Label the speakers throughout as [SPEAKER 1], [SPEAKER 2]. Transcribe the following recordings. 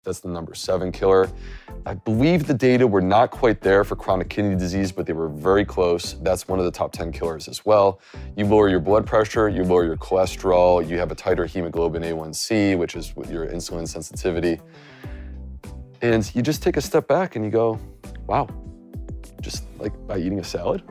[SPEAKER 1] That's the number 7 killer. I believe the data were not quite there for chronic kidney disease, but they were very close. That's one of the top 10 killers as well. You lower your blood pressure, you lower your cholesterol, you have a tighter hemoglobin A1C, which is your insulin sensitivity. And you just take a step back and you go, wow, just like by eating a salad.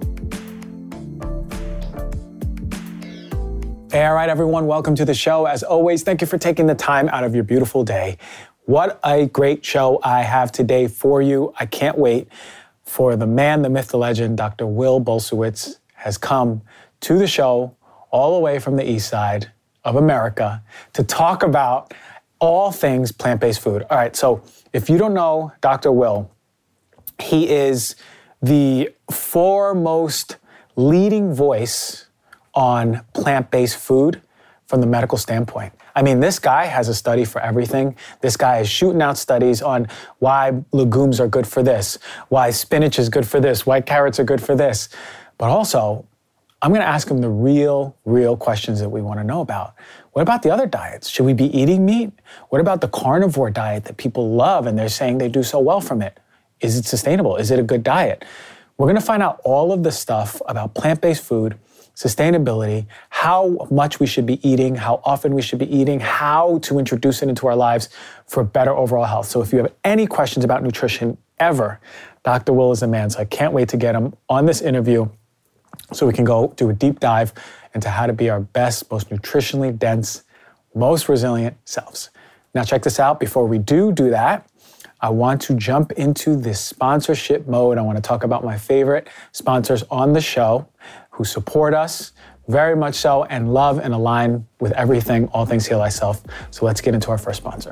[SPEAKER 2] Hey, all right, everyone, welcome to the show. As always, thank you for taking the time out of your beautiful day. What a great show I have today for you. I can't wait for the man, the myth, the legend, Dr. Will Bulsiewicz has come to the show all the way from the east side of America to talk about all things plant-based food. All right, so if you don't know Dr. Will, he is the foremost leading voice on plant-based food from the medical standpoint. I mean, this guy has a study for everything. This guy is shooting out studies on why legumes are good for this, why spinach is good for this, why carrots are good for this. But also, I'm going to ask him the real questions that we want to know about. What about the other diets? Should we be eating meat? What about the carnivore diet that people love and they're saying they do so well from it? Is it sustainable? Is it a good diet? We're going to find out all of the stuff about plant-based food, sustainability, how much we should be eating, how often we should be eating, how to introduce it into our lives for better overall health. So if you have any questions about nutrition ever, Dr. Will is the man. So I can't wait to get him on this interview so we can go do a deep dive into how to be our best, most nutritionally dense, most resilient selves. Now check this out. Before we do that, I want to jump into this sponsorship mode. I want to talk about my favorite sponsors on the show who support us very much so and love and align with everything, all things Heal Thyself. So let's get into our first sponsor.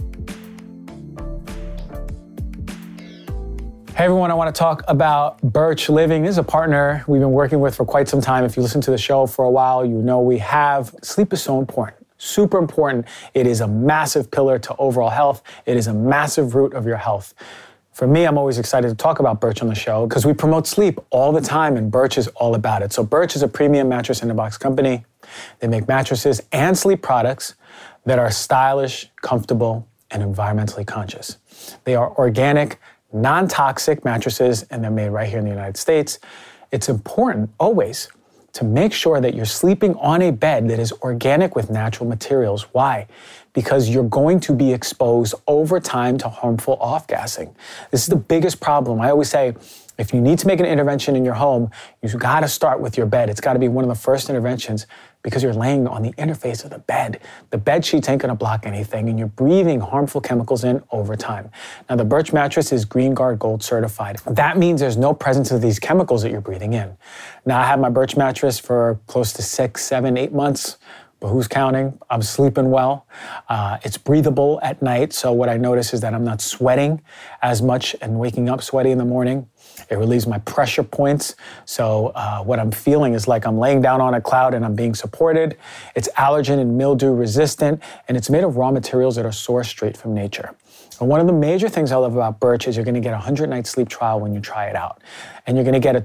[SPEAKER 2] Hey everyone, I want to talk about Birch Living. This is a partner we've been working with for quite some time. If you listen to the show for a while, you know we have. Sleep is so important. Super important. It is a massive pillar to overall health. It is a massive root of your health. For me, I'm always excited to talk about Birch on the show because we promote sleep all the time and Birch is all about it. So Birch is a premium mattress in a box company. They make mattresses and sleep products that are stylish, comfortable, and environmentally conscious. They are organic, non-toxic mattresses and they're made right here in the United States. It's important always to make sure that you're sleeping on a bed that is organic with natural materials. Why? Because you're going to be exposed over time to harmful off-gassing. This is the biggest problem. I always say, if you need to make an intervention in your home, you've got to start with your bed. It's got to be one of the first interventions because you're laying on the interface of the bed. The bed sheets ain't going to block anything, and you're breathing harmful chemicals in over time. Now, the Birch mattress is Green Guard Gold certified. That means there's no presence of these chemicals that you're breathing in. Now, I have my Birch mattress for close to 6, 7, 8 months. But who's counting? I'm sleeping well. It's breathable at night. So what I notice is that I'm not sweating as much and waking up sweaty in the morning. It relieves my pressure points. So what I'm feeling is like I'm laying down on a cloud and I'm being supported. It's allergen and mildew resistant, and it's made of raw materials that are sourced straight from nature. And one of the major things I love about Birch is you're going to get a 100-night sleep trial when you try it out. And you're going to get a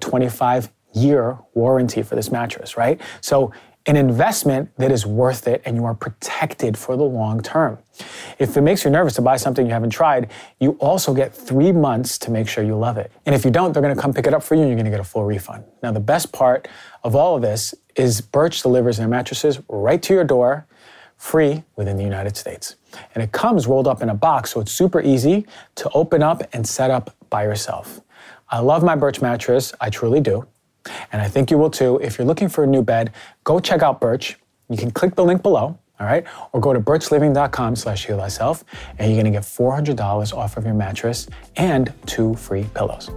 [SPEAKER 2] 25-year warranty for this mattress, right? So an investment that is worth it and you are protected for the long term. If it makes you nervous to buy something you haven't tried, you also get 3 months to make sure you love it. And if you don't, they're going to come pick it up for you and you're going to get a full refund. Now, the best part of all of this is Birch delivers their mattresses right to your door, free within the United States. And it comes rolled up in a box, so it's super easy to open up and set up by yourself. I love my Birch mattress, I truly do. And I think you will too. If you're looking for a new bed, go check out Birch. You can click the link below, all right? Or go to birchliving.com/heal thyself, and you're gonna get $400 off of your mattress and 2 free pillows.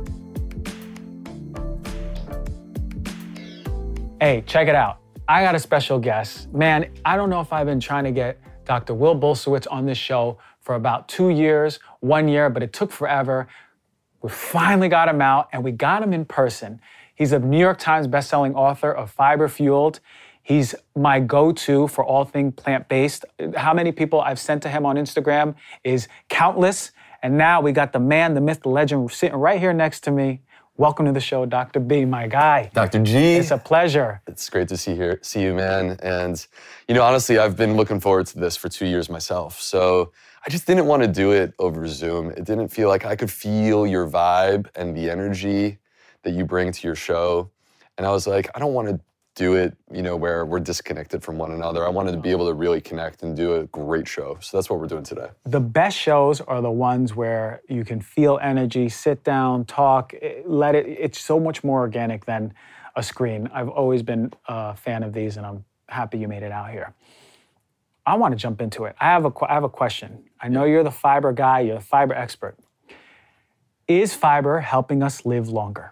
[SPEAKER 2] Hey, check it out. I got a special guest. Man, I don't know if I've been trying to get Dr. Will Bulsiewicz on this show for about 2 years, 1 year, but it took forever. We finally got him out, and we got him in person. He's a New York Times bestselling author of Fiber Fueled. He's my go-to for all things plant-based. How many people I've sent to him on Instagram is countless. And now we got the man, the myth, the legend sitting right here next to me. Welcome to the show, Dr. B, my guy.
[SPEAKER 1] Dr. G.
[SPEAKER 2] It's a pleasure.
[SPEAKER 1] It's great to see you, man. And, honestly, I've been looking forward to this for 2 years myself. So I just didn't want to do it over Zoom. It didn't feel like I could feel your vibe and the energy that you bring to your show. And I was like, I don't want to do it, where we're disconnected from one another. I wanted to be able to really connect and do a great show. So that's what we're doing today.
[SPEAKER 2] The best shows are the ones where you can feel energy, sit down, talk, it's so much more organic than a screen. I've always been a fan of these, and I'm happy you made it out here. I want to jump into it. I have a question. I know you're the fiber guy, you're the fiber expert. Is fiber helping us live longer?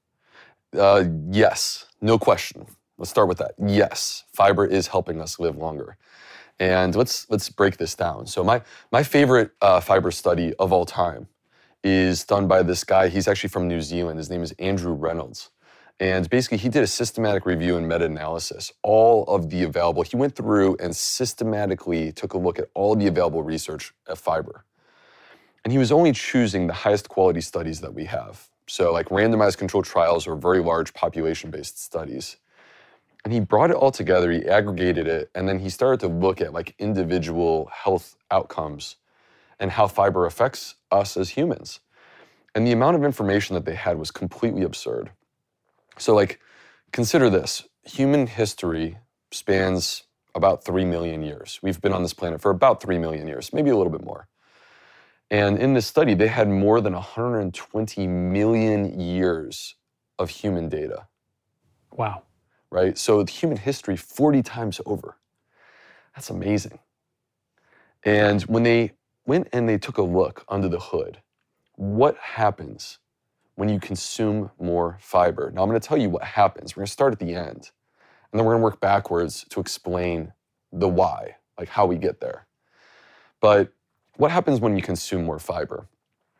[SPEAKER 1] Yes, no question. Let's start with that. Yes, fiber is helping us live longer. And let's break this down. So my favorite fiber study of all time is done by this guy. He's actually from New Zealand. His name is Andrew Reynolds. And basically, he did a systematic review and meta-analysis. He went through and systematically took a look at all the available research of fiber. And he was only choosing the highest quality studies that we have. So like randomized controlled trials or very large population-based studies. And he brought it all together, he aggregated it, and then he started to look at like individual health outcomes and how fiber affects us as humans. And the amount of information that they had was completely absurd. So like, consider this, human history spans about 3 million years. We've been on this planet for about 3 million years, maybe a little bit more. And in this study, they had more than 120 million years of human data.
[SPEAKER 2] Wow.
[SPEAKER 1] Right? So human history 40 times over. That's amazing. And when they went and they took a look under the hood, what happens when you consume more fiber? Now I'm going to tell you what happens. We're going to start at the end, and then we're going to work backwards to explain the why, like how we get there. But what happens when you consume more fiber?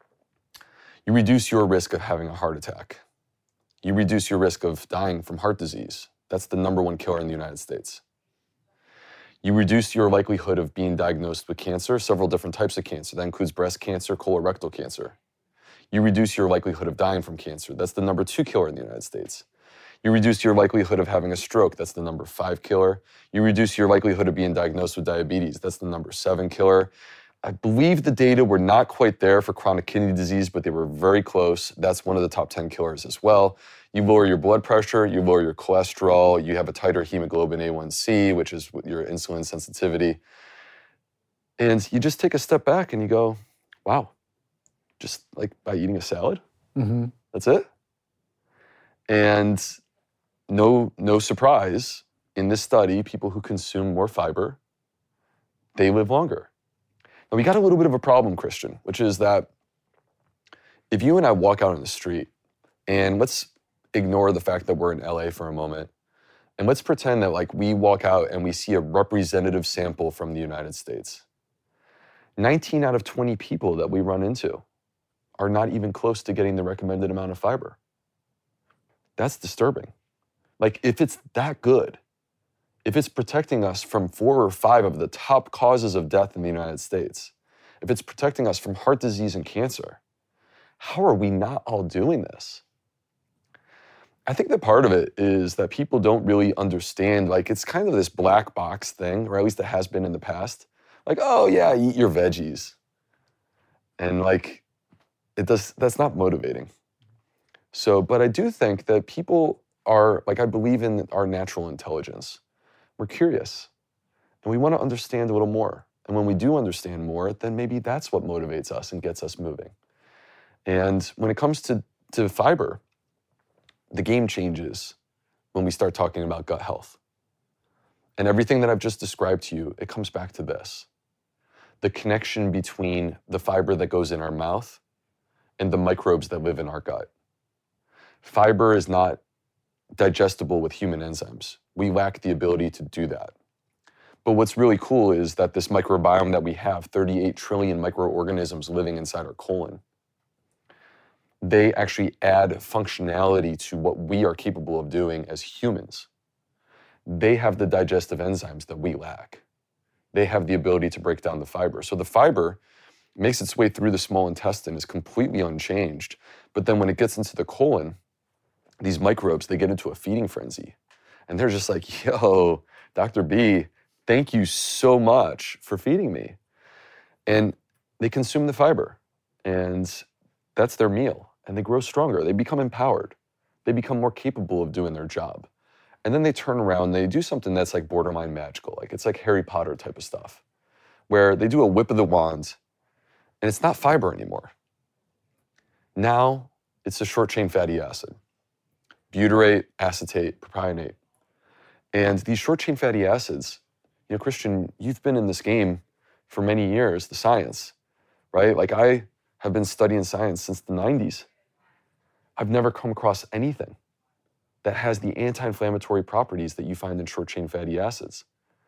[SPEAKER 1] You reduce your risk of having a heart attack. You reduce your risk of dying from heart disease. That's the #1 killer in the United States. You reduce your likelihood of being diagnosed with cancer, several different types of cancer. That includes breast cancer, colorectal cancer. You reduce your likelihood of dying from cancer. That's the #2 killer in the United States. You reduce your likelihood of having a stroke. That's the #5 killer. You reduce your likelihood of being diagnosed with diabetes. That's the #7 killer. I believe the data were not quite there for chronic kidney disease, but they were very close. That's one of the top 10 killers as well. You lower your blood pressure, you lower your cholesterol, you have a tighter hemoglobin A1C, which is your insulin sensitivity. And you just take a step back and you go, wow, just like by eating a salad, that's it. And no surprise, in this study, people who consume more fiber, they live longer. Now, we got a little bit of a problem, Christian, which is that if you and I walk out on the street, and let's ignore the fact that we're in LA for a moment, and let's pretend that like we walk out and we see a representative sample from the United States. 19 out of 20 people that we run into are not even close to getting the recommended amount of fiber. That's disturbing. Like, if it's that good, if it's protecting us from 4 or 5 of the top causes of death in the United States, if it's protecting us from heart disease and cancer, how are we not all doing this? I think that part of it is that people don't really understand, like it's kind of this black box thing, or at least it has been in the past. Like, oh yeah, eat your veggies. And like, that's not motivating. So, but I do think that people are, like I believe in our natural intelligence. We're curious, and we want to understand a little more. And when we do understand more, then maybe that's what motivates us and gets us moving. And when it comes to fiber, the game changes when we start talking about gut health. And everything that I've just described to you, it comes back to this. The connection between the fiber that goes in our mouth and the microbes that live in our gut. Fiber is not digestible with human enzymes. We lack the ability to do that. But what's really cool is that this microbiome that we have, 38 trillion microorganisms living inside our colon, they actually add functionality to what we are capable of doing as humans. They have the digestive enzymes that we lack. They have the ability to break down the fiber. So the fiber makes its way through the small intestine, is completely unchanged. But then when it gets into the colon, these microbes, they get into a feeding frenzy. And they're just like, yo, Dr. B, thank you so much for feeding me. And they consume the fiber, and that's their meal. And they grow stronger. They become empowered. They become more capable of doing their job. And then they turn around and they do something that's like borderline magical. Like it's like Harry Potter type of stuff, where they do a whip of the wand, and it's not fiber anymore. Now it's a short-chain fatty acid, butyrate, acetate, propionate. And these short-chain fatty acids, Christian, you've been in this game for many years, the science, right? Like I have been studying science since the 90s. I've never come across anything that has the anti-inflammatory properties that you find in short-chain fatty acids.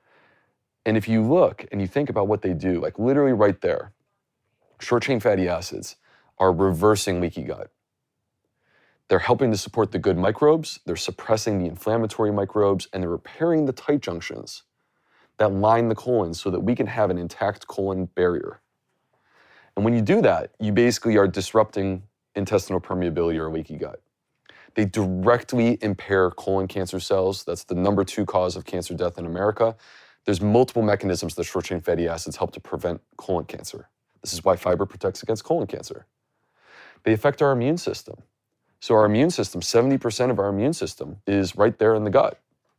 [SPEAKER 1] And if you look and you think about what they do, like literally right there, short-chain fatty acids are reversing leaky gut. They're helping to support the good microbes, they're suppressing the inflammatory microbes, and they're repairing the tight junctions that line the colon so that we can have an intact colon barrier. And when you do that, you basically are disrupting intestinal permeability or leaky gut. They directly impair colon cancer cells. That's the number 2 cause of cancer death in America. There's multiple mechanisms that short-chain fatty acids help to prevent colon cancer. This is why fiber protects against colon cancer. They affect our immune system. So our immune system, 70% of our immune system is right there in the gut.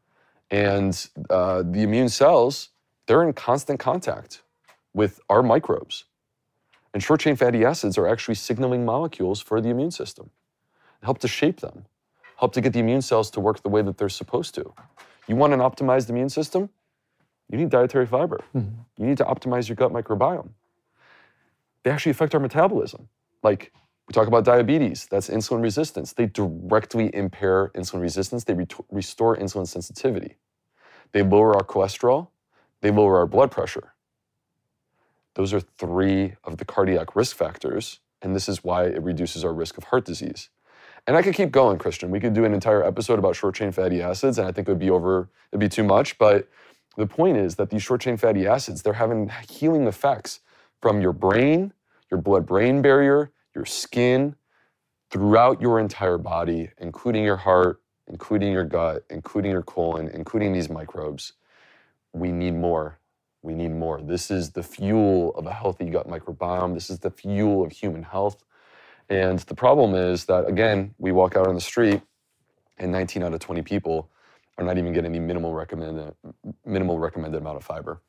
[SPEAKER 1] And the immune cells, they're in constant contact with our microbes. And short-chain fatty acids are actually signaling molecules for the immune system. Help to shape them, help to get the immune cells to work the way that they're supposed to. You want an optimized immune system? You need dietary fiber. You need to optimize your gut microbiome. They actually affect our metabolism. Like we talk about diabetes, that's insulin resistance. They directly impair insulin resistance. They restore insulin sensitivity. They lower our cholesterol. They lower our blood pressure. Those are 3 of the cardiac risk factors, and this is why it reduces our risk of heart disease. And I could keep going, Christian. We could do an entire episode about short-chain fatty acids, and I think it'd be too much, but the point is that these short-chain fatty acids, they're having healing effects from your brain, your blood-brain barrier, your skin, throughout your entire body, including your heart, including your gut, including your colon, including these microbes. We need more. We need more. This is the fuel of a healthy gut microbiome. This is the fuel of human health. And the problem is that, again, we walk out on the street and 19 out of 20 people are not even getting the minimal recommended amount of fiber.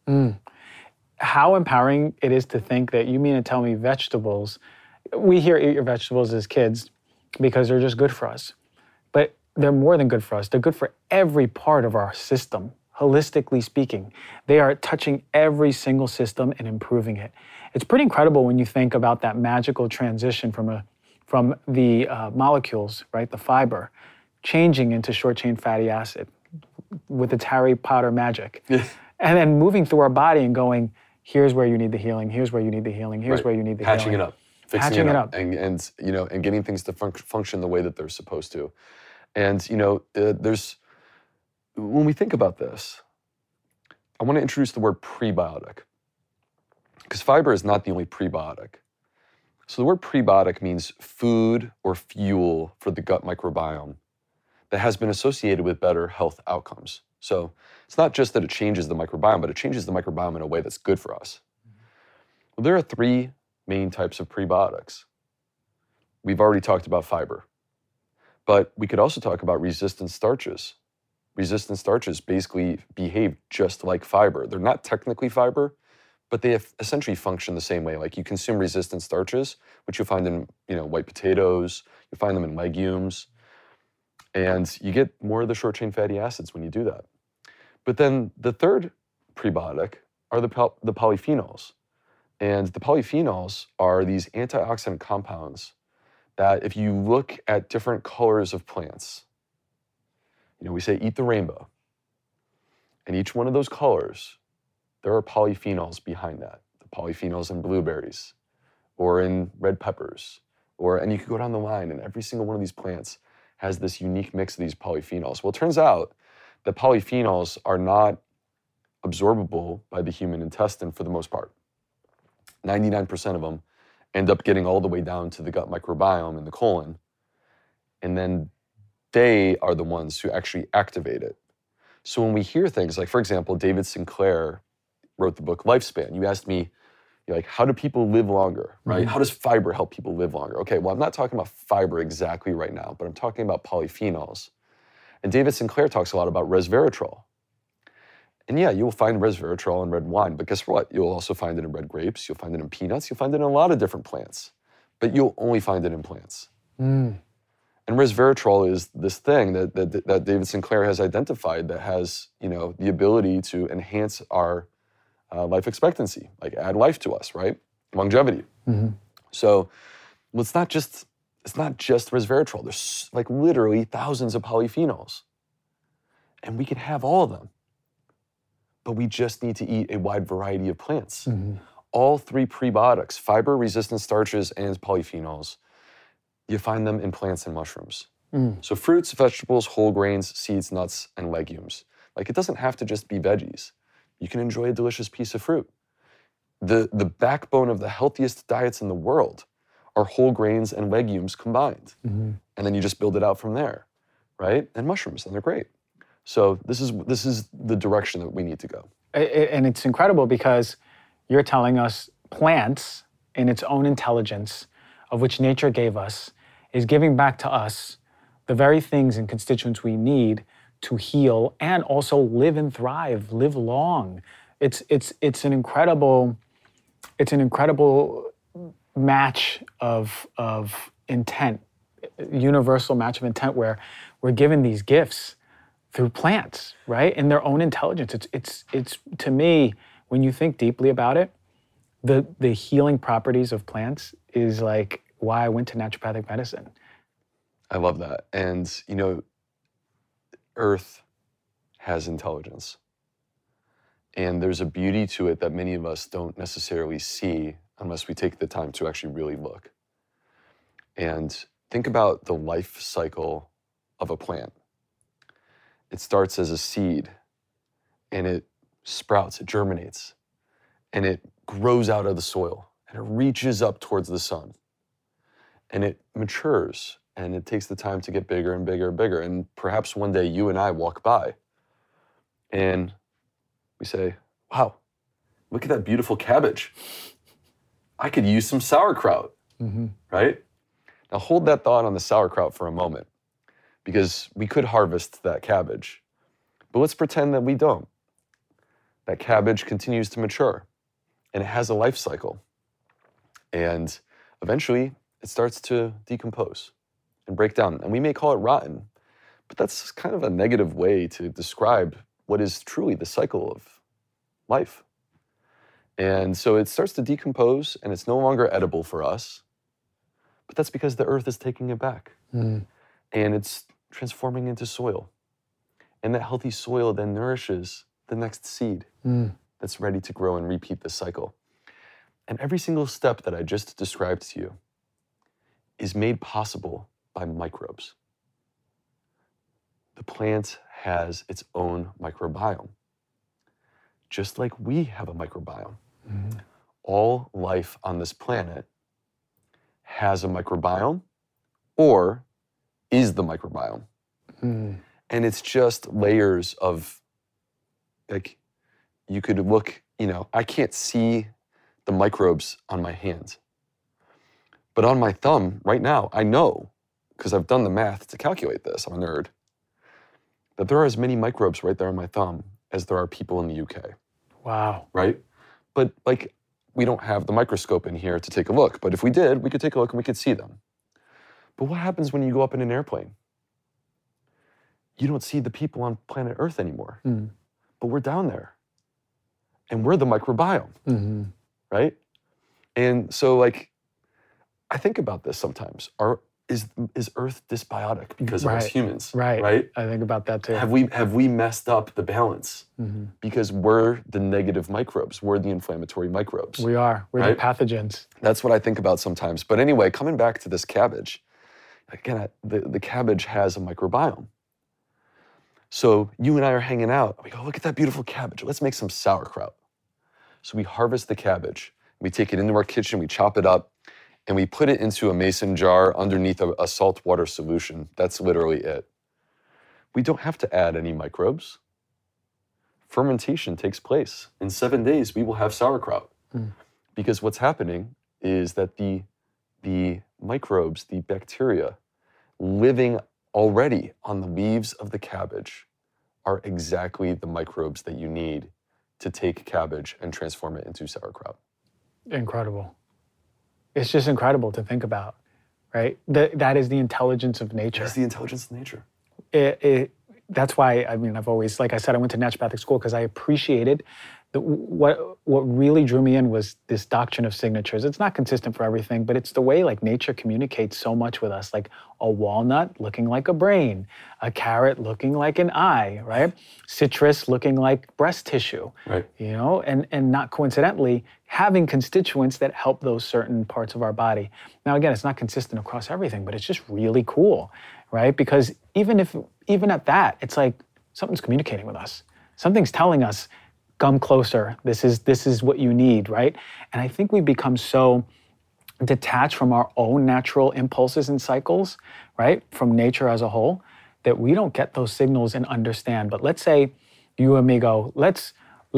[SPEAKER 2] How empowering it is to think that you mean to tell me vegetables, we hear eat your vegetables as kids because they're just good for us. But they're more than good for us. They're good for every part of our system, holistically speaking. They are touching every single system and improving it. It's pretty incredible when you think about that magical transition from the molecules, right, the fiber, changing into short-chain fatty acid with its Harry Potter magic. And then moving through our body and going, here's where you need the healing, here's where you need the healing, here's where you need the healing.
[SPEAKER 1] Patching it up, fixing it up. And getting things to function the way that they're supposed to. And, when we think about this, I want to introduce the word prebiotic, because fiber is not the only prebiotic. So the word prebiotic means food or fuel for the gut microbiome that has been associated with better health outcomes. So it's not just that it changes the microbiome, but it changes the microbiome in a way that's good for us. Well, there are 3 main types of prebiotics. We've already talked about fiber, but we could also talk about resistant starches. Resistant starches basically behave just like fiber. They're not technically fiber, but they essentially function the same way. Like you consume resistant starches, which you'll find in white potatoes, you find them in legumes, and you get more of the short-chain fatty acids when you do that. But then the third prebiotic are the polyphenols. And the polyphenols are these antioxidant compounds that if you look at different colors of plants, we say eat the rainbow. And each one of those colors, there are polyphenols behind that. The polyphenols in blueberries or in red peppers, and you could go down the line, and every single one of these plants has this unique mix of these polyphenols. Well, it turns out that polyphenols are not absorbable by the human intestine for the most part. 99% of them end up getting all the way down to the gut microbiome in the colon, and then they are the ones who actually activate it. So when we hear things like, for example, David Sinclair wrote the book Lifespan. You asked me, You're like, how do people live longer, right? How does fiber help people live longer? Okay, well, I'm not talking about fiber exactly right now, but I'm talking about polyphenols. And David Sinclair talks a lot about resveratrol. And yeah, you will find resveratrol in red wine, but guess what? You'll also find it in red grapes, you'll find it in peanuts, you'll find it in a lot of different plants, but you'll only find it in plants. And resveratrol is this thing that David Sinclair has identified that has, the ability to enhance our life expectancy, like add life to us, right? Longevity. So, well, it's not just resveratrol. There's like literally thousands of polyphenols, and we can have all of them. But we just need to eat a wide variety of plants. All three prebiotics, fiber, resistant starches, and polyphenols, you find them in plants and mushrooms. So fruits, vegetables, whole grains, seeds, nuts, and legumes. Like it doesn't have to just be veggies. You can enjoy a delicious piece of fruit. The backbone of the healthiest diets in the world are whole grains and legumes combined. And then you just build it out from there, right? And mushrooms, and they're great. So this is the direction that we need to go.
[SPEAKER 2] And it's incredible because you're telling us plants in its own intelligence, of which nature gave us, is giving back to us the very things and constituents we need to heal and also live and thrive, live long. It's an incredible match of intent, universal match of intent, where we're given these gifts through plants, right? In their own intelligence. It's to me, when you think deeply about it, the healing properties of plants is like why I went to naturopathic medicine.
[SPEAKER 1] I love that. And Earth has intelligence. And there's a beauty to it that many of us don't necessarily see unless we take the time to actually really look. And think about the life cycle of a plant. It starts as a seed, and it sprouts, it germinates, and it grows out of the soil, and it reaches up towards the sun, and it matures, and it takes the time to get bigger and bigger and bigger. And perhaps one day you and I walk by, and we say, wow, look at that beautiful cabbage. I could use some sauerkraut, right? Now hold that thought on the sauerkraut for a moment, because we could harvest that cabbage, but let's pretend that we don't. That cabbage continues to mature, and it has a life cycle. And eventually, it starts to decompose and break down. And we may call it rotten, but that's kind of a negative way to describe what is truly the cycle of life. And so it starts to decompose, and it's no longer edible for us, but that's because the earth is taking it back. And it's transforming into soil. And that healthy soil then nourishes the next seed that's ready to grow and repeat this cycle. And every single step that I just described to you is made possible by microbes. The plant has its own microbiome, just like we have a microbiome. All life on this planet has a microbiome or is the microbiome. And it's just layers of, like, you could look, I can't see the microbes on my hand. But on my thumb right now, I know, because I've done the math to calculate this, I'm a nerd, that there are as many microbes right there on my thumb as there are people in the UK.
[SPEAKER 2] Wow.
[SPEAKER 1] Right? But we don't have the microscope in here to take a look. But if we did, we could take a look and we could see them. But what happens when you go up in an airplane? You don't see the people on planet Earth anymore. But we're down there. And we're the microbiome. Right? And so, I think about this sometimes. Is Earth dysbiotic because of us humans? Right?
[SPEAKER 2] I think about that too.
[SPEAKER 1] Have we messed up the balance? Because we're the negative microbes. We're the inflammatory microbes.
[SPEAKER 2] We are. We're the pathogens.
[SPEAKER 1] That's what I think about sometimes. But anyway, coming back to this cabbage, again, the cabbage has a microbiome. So you and I are hanging out. We go, look at that beautiful cabbage. Let's make some sauerkraut. So we harvest the cabbage. We take it into our kitchen. We chop it up. And we put it into a mason jar underneath a salt water solution. That's literally it. We don't have to add any microbes. Fermentation takes place. In 7 days, we will have sauerkraut. Because what's happening is that the microbes, the bacteria living already on the leaves of the cabbage are exactly the microbes that you need to take cabbage and transform it into sauerkraut.
[SPEAKER 2] Incredible. It's just incredible to think about, right? That is the intelligence of nature.
[SPEAKER 1] That's the intelligence of nature.
[SPEAKER 2] That's why, I mean, I've always, like I said, I went to naturopathic school because I appreciated what really drew me in was this doctrine of signatures. It's not consistent for everything, but it's the way like nature communicates so much with us, like a walnut looking like a brain, a carrot looking like an eye, right? Citrus looking like breast tissue,
[SPEAKER 1] right?
[SPEAKER 2] You know, and not coincidentally, having constituents that help those certain parts of our body. Now, again, it's not consistent across everything, but it's just really cool, right? Because even at that, it's like something's communicating with us. Something's telling us, come closer, this is what you need, right? And I think we've become so detached from our own natural impulses and cycles, right? From nature as a whole, that we don't get those signals and understand. But let's say you and me go, let's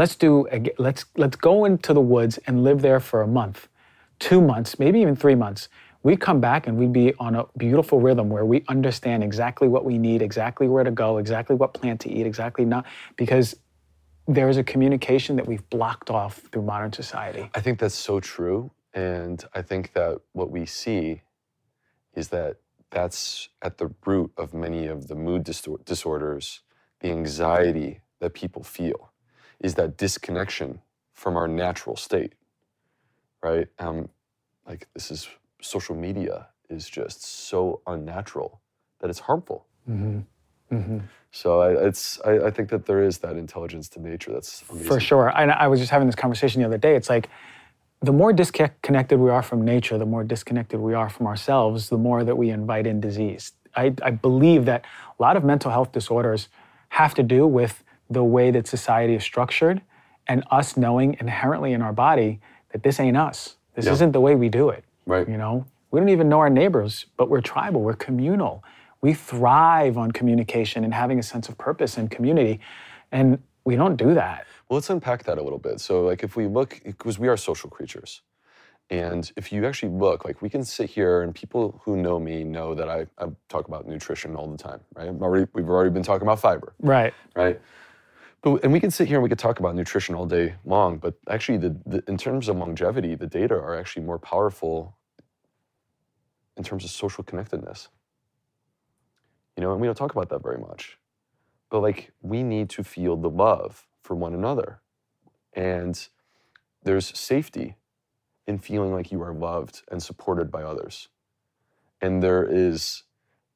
[SPEAKER 2] go into the woods and live there for a month, 2 months, maybe even 3 months. We'd come back and we'd be on a beautiful rhythm where we understand exactly what we need, exactly where to go, exactly what plant to eat, exactly not, because there is a communication that we've blocked off through modern society.
[SPEAKER 1] I think that's so true. And I think that what we see is that that's at the root of many of the mood disorders, the anxiety that people feel, is that disconnection from our natural state, right? Like this is, social media is just so unnatural that it's harmful.
[SPEAKER 2] Mm-hmm. Mm-hmm.
[SPEAKER 1] So I think that there is that intelligence to nature that's amazing.
[SPEAKER 2] For sure. I was just having this conversation the other day. It's like the more disconnected we are from nature, the more disconnected we are from ourselves, the more that we invite in disease. I believe that a lot of mental health disorders have to do with the way that society is structured and us knowing inherently in our body that this ain't us. This isn't the way we do it.
[SPEAKER 1] Right.
[SPEAKER 2] You know, we don't even know our neighbors, but we're tribal, we're communal. We thrive on communication and having a sense of purpose and community, and we don't do that.
[SPEAKER 1] Well, let's unpack that a little bit. So like if we look, because we are social creatures, and if you actually look, like we can sit here and people who know me know that I talk about nutrition all the time, right? We've already been talking about fiber.
[SPEAKER 2] Right.
[SPEAKER 1] Right? And we can sit here and we could talk about nutrition all day long, but actually in terms of longevity, the data are actually more powerful in terms of social connectedness. You know, and we don't talk about that very much. But like, we need to feel the love for one another. And there's safety in feeling like you are loved and supported by others. And there is,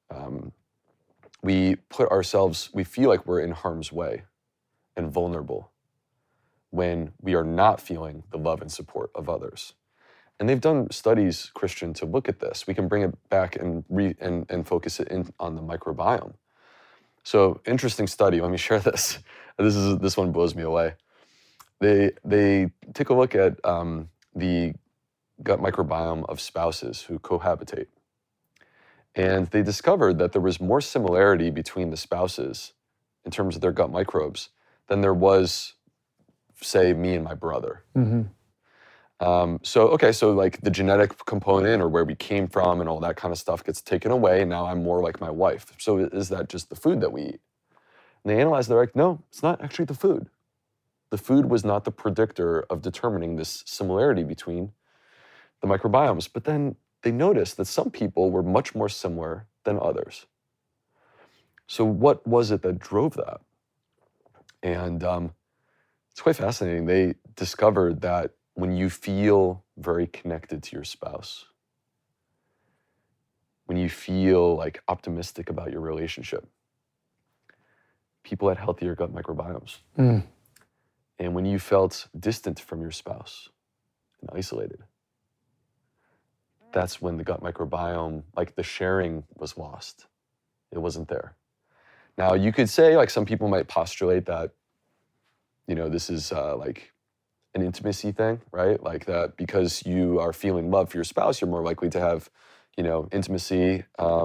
[SPEAKER 1] we feel like we're in harm's way and vulnerable when we are not feeling the love and support of others. And they've done studies, Christian, to look at this. We can bring it back and focus it in on the microbiome. So, interesting study. Let me share this. This one blows me away. They take a look at the gut microbiome of spouses who cohabitate, and they discovered that there was more similarity between the spouses in terms of their gut microbes than there was, say, me and my brother.
[SPEAKER 2] Mm-hmm.
[SPEAKER 1] So like the genetic component or where we came from and all that kind of stuff gets taken away, and now I'm more like my wife. So is that just the food that we eat? And they analyzed, they're like, no, it's not actually the food. The food was not the predictor of determining this similarity between the microbiomes. But then they noticed that some people were much more similar than others. So what was it that drove that? And it's quite fascinating. They discovered that when you feel very connected to your spouse, when you feel like optimistic about your relationship, people had healthier gut microbiomes.
[SPEAKER 2] Mm.
[SPEAKER 1] And when you felt distant from your spouse and isolated, that's when the gut microbiome, like the sharing was lost. It wasn't there. Now you could say, like some people might postulate that, you know, this is like an intimacy thing, right? Like that because you are feeling love for your spouse, you're more likely to have, you know, intimacy,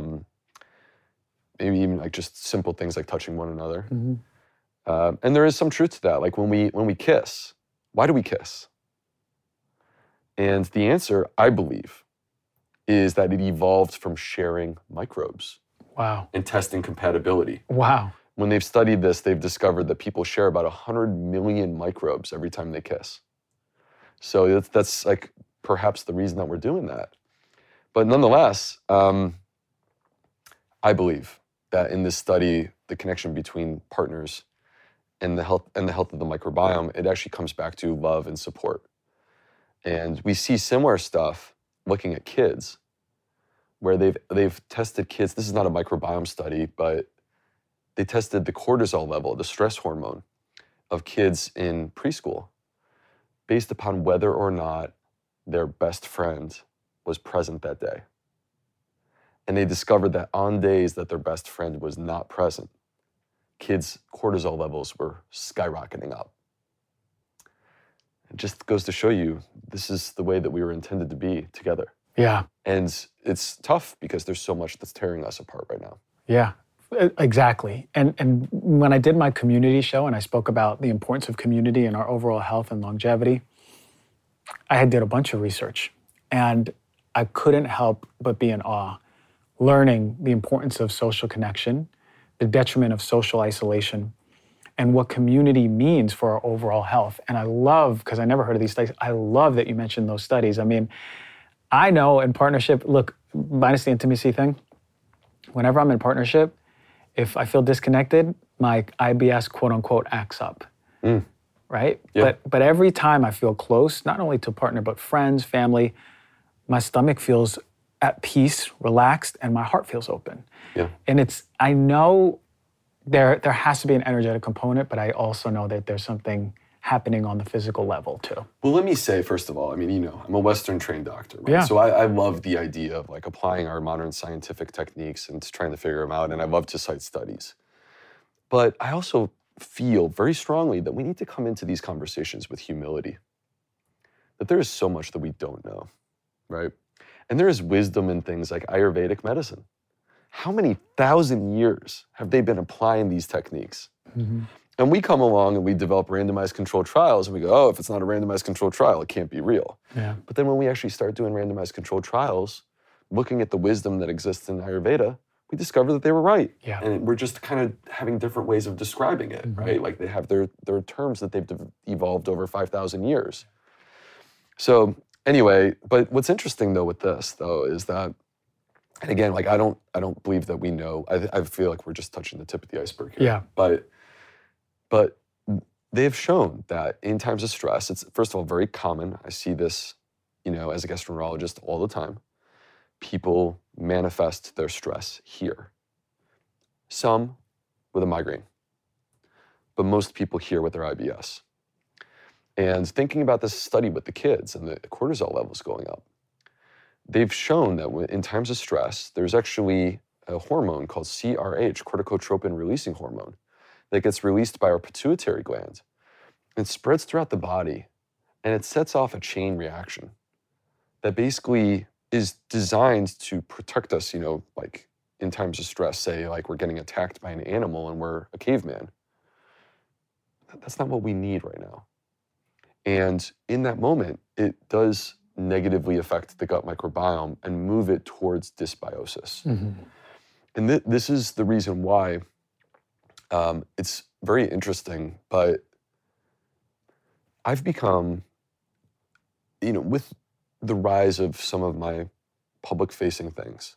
[SPEAKER 1] maybe even like just simple things like touching one another.
[SPEAKER 2] Mm-hmm.
[SPEAKER 1] And there is some truth to that. Like when we kiss, why do we kiss? And the answer, I believe, is that it evolved from sharing microbes.
[SPEAKER 2] Wow.
[SPEAKER 1] And testing compatibility.
[SPEAKER 2] Wow.
[SPEAKER 1] When they've studied this, they've discovered that people share about 100 million microbes every time they kiss. So that's like perhaps the reason that we're doing that. But nonetheless, I believe that in this study, the connection between partners and the health of the microbiome, it actually comes back to love and support. And we see similar stuff looking at kids, where they've tested kids. This is not a microbiome study, but they tested the cortisol level, the stress hormone, of kids in preschool based upon whether or not their best friend was present that day. And they discovered that on days that their best friend was not present, kids' cortisol levels were skyrocketing up. It just goes to show you, this is the way that we were intended to be together.
[SPEAKER 2] Yeah.
[SPEAKER 1] And it's tough because there's so much that's tearing us apart right now.
[SPEAKER 2] Yeah, exactly. And when I did my community show and I spoke about the importance of community in our overall health and longevity, I did a bunch of research and I couldn't help but be in awe, learning the importance of social connection, the detriment of social isolation, and what community means for our overall health. And I love, because I never heard of these studies, I love that you mentioned those studies. I mean, I know in partnership, look, minus the intimacy thing, whenever I'm in partnership, if I feel disconnected, my IBS quote unquote acts up, right?
[SPEAKER 1] Yeah.
[SPEAKER 2] But every time I feel close, not only to a partner, but friends, family, my stomach feels at peace, relaxed, and my heart feels open.
[SPEAKER 1] Yeah.
[SPEAKER 2] And I know there has to be an energetic component, but I also know that there's something happening on the physical level too.
[SPEAKER 1] Well, let me say, first of all, I mean, you know, I'm a Western trained doctor, right?
[SPEAKER 2] Yeah.
[SPEAKER 1] So I love the idea of like applying our modern scientific techniques and trying to figure them out, and I love to cite studies. But I also feel very strongly that we need to come into these conversations with humility, that there is so much that we don't know, right? And there is wisdom in things like Ayurvedic medicine. How many thousand years have they been applying these techniques? Mm-hmm. And we come along and we develop randomized controlled trials and we go, oh, if it's not a randomized controlled trial, it can't be real.
[SPEAKER 2] Yeah.
[SPEAKER 1] But then when we actually start doing randomized controlled trials, looking at the wisdom that exists in Ayurveda, we discover that they were right.
[SPEAKER 2] Yeah.
[SPEAKER 1] And we're just kind of having different ways of describing it, right? Like they have their terms that they've evolved over 5,000 years. So anyway, but what's interesting though with this though is that, and again, like I don't believe that we know. I feel like we're just touching the tip of the iceberg here.
[SPEAKER 2] Yeah.
[SPEAKER 1] But they've shown that in times of stress, it's first of all very common. I see this, you know, as a gastroenterologist all the time. People manifest their stress here. Some with a migraine, but most people here with their IBS. And thinking about this study with the kids and the cortisol levels going up, they've shown that in times of stress, there's actually a hormone called CRH, corticotropin releasing hormone, that gets released by our pituitary gland. It spreads throughout the body, and it sets off a chain reaction that basically is designed to protect us, you know, like in times of stress, say like we're getting attacked by an animal and we're a caveman. That's not what we need right now. And in that moment, it does negatively affect the gut microbiome and move it towards dysbiosis. Mm-hmm. And this is the reason why it's very interesting, but I've become, you know, with the rise of some of my public-facing things,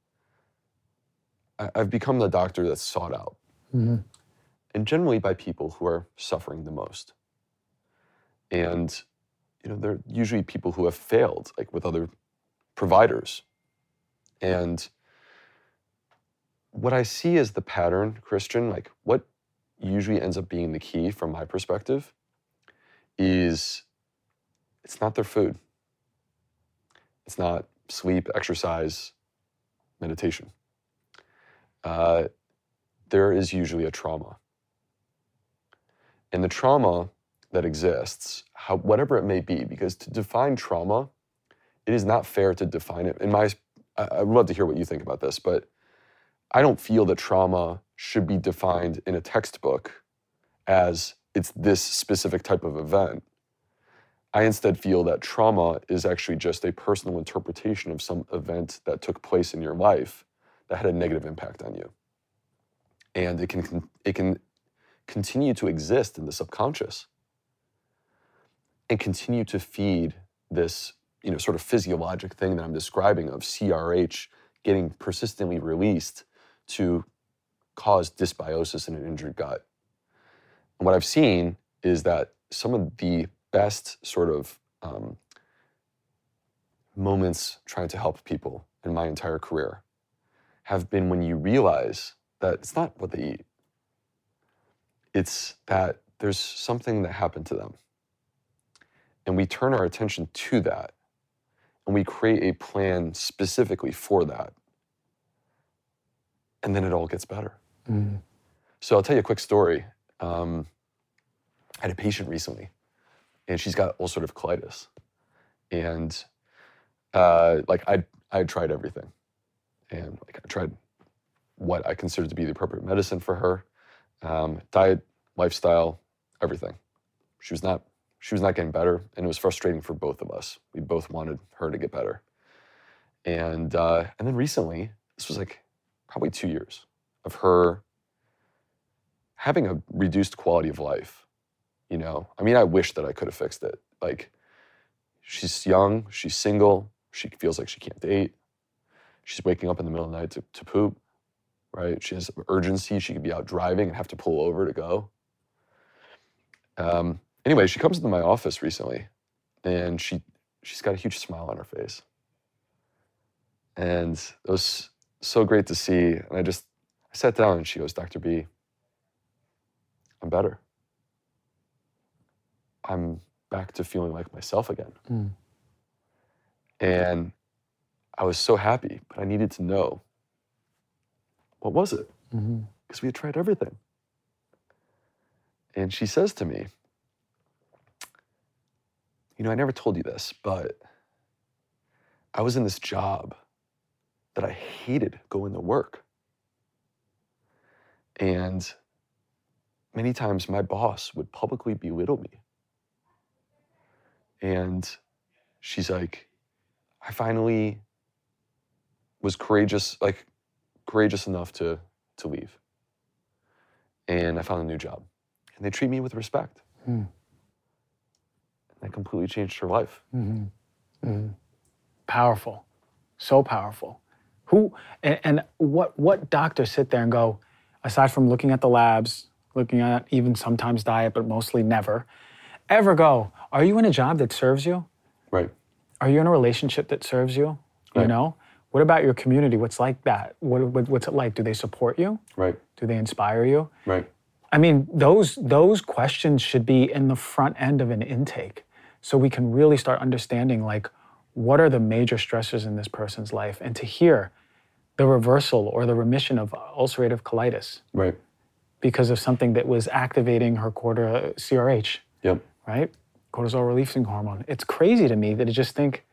[SPEAKER 1] I've become the doctor that's sought out, and generally by people who are suffering the most. And, you know, they're usually people who have failed, like with other providers. And what I see as the pattern, Christian, like what usually ends up being the key from my perspective is it's not their food. It's not sleep, exercise, meditation. There is usually a trauma. And the trauma that exists, whatever it may be, because to define trauma, it is not fair to define it. I would love to hear what you think about this, but I don't feel that trauma should be defined in a textbook as it's this specific type of event. I instead feel that trauma is actually just a personal interpretation of some event that took place in your life that had a negative impact on you. And it can continue to exist in the subconscious and continue to feed this, sort of physiologic thing that I'm describing of CRH getting persistently released to cause dysbiosis in an injured gut. And what I've seen is that some of the best sort of moments trying to help people in my entire career have been when you realize that it's not what they eat. It's that there's something that happened to them. And we turn our attention to that, and we create a plan specifically for that. And then it all gets better. Mm. So I'll tell you a quick story. I had a patient recently, and she's got ulcerative colitis. And I had tried everything. And I tried what I considered to be the appropriate medicine for her, diet, lifestyle, everything. She was not getting better, and it was frustrating for both of us. We both wanted her to get better. And then recently, this was probably 2 years of her having a reduced quality of life. I wish that I could have fixed it. She's young, she's single, she feels like she can't date. She's waking up in the middle of the night to poop, right? She has urgency. She could be out driving and have to pull over to go. Anyway, she comes into my office recently, and she's got a huge smile on her face. And it was so great to see. And I sat down, and she goes, "Dr. B, I'm better. I'm back to feeling like myself again." Mm. And I was so happy, but I needed to know, what was it? Because we had tried everything. And she says to me, "I never told you this, but I was in this job that I hated going to work. And many times my boss would publicly belittle me." And she's like, "I finally was courageous enough to leave. And I found a new job. And they treat me with respect." Mm. That completely changed her life. Mm-hmm.
[SPEAKER 2] Mm-hmm. Powerful. So powerful. What doctors sit there and go, aside from looking at the labs, looking at even sometimes diet, but mostly never, ever go, are you in a job that serves you?
[SPEAKER 1] Right.
[SPEAKER 2] Are you in a relationship that serves you? Right. What about your community? What's like that? What's it like? Do they support you?
[SPEAKER 1] Right.
[SPEAKER 2] Do they inspire you?
[SPEAKER 1] Right.
[SPEAKER 2] I mean, those questions should be in the front end of an intake, so we can really start understanding what are the major stressors in this person's life, and to hear the reversal or the remission of ulcerative colitis.
[SPEAKER 1] Right.
[SPEAKER 2] Because of something that was activating her CRH.
[SPEAKER 1] Yep.
[SPEAKER 2] Right? Cortisol releasing hormone. It's crazy to me that I just think,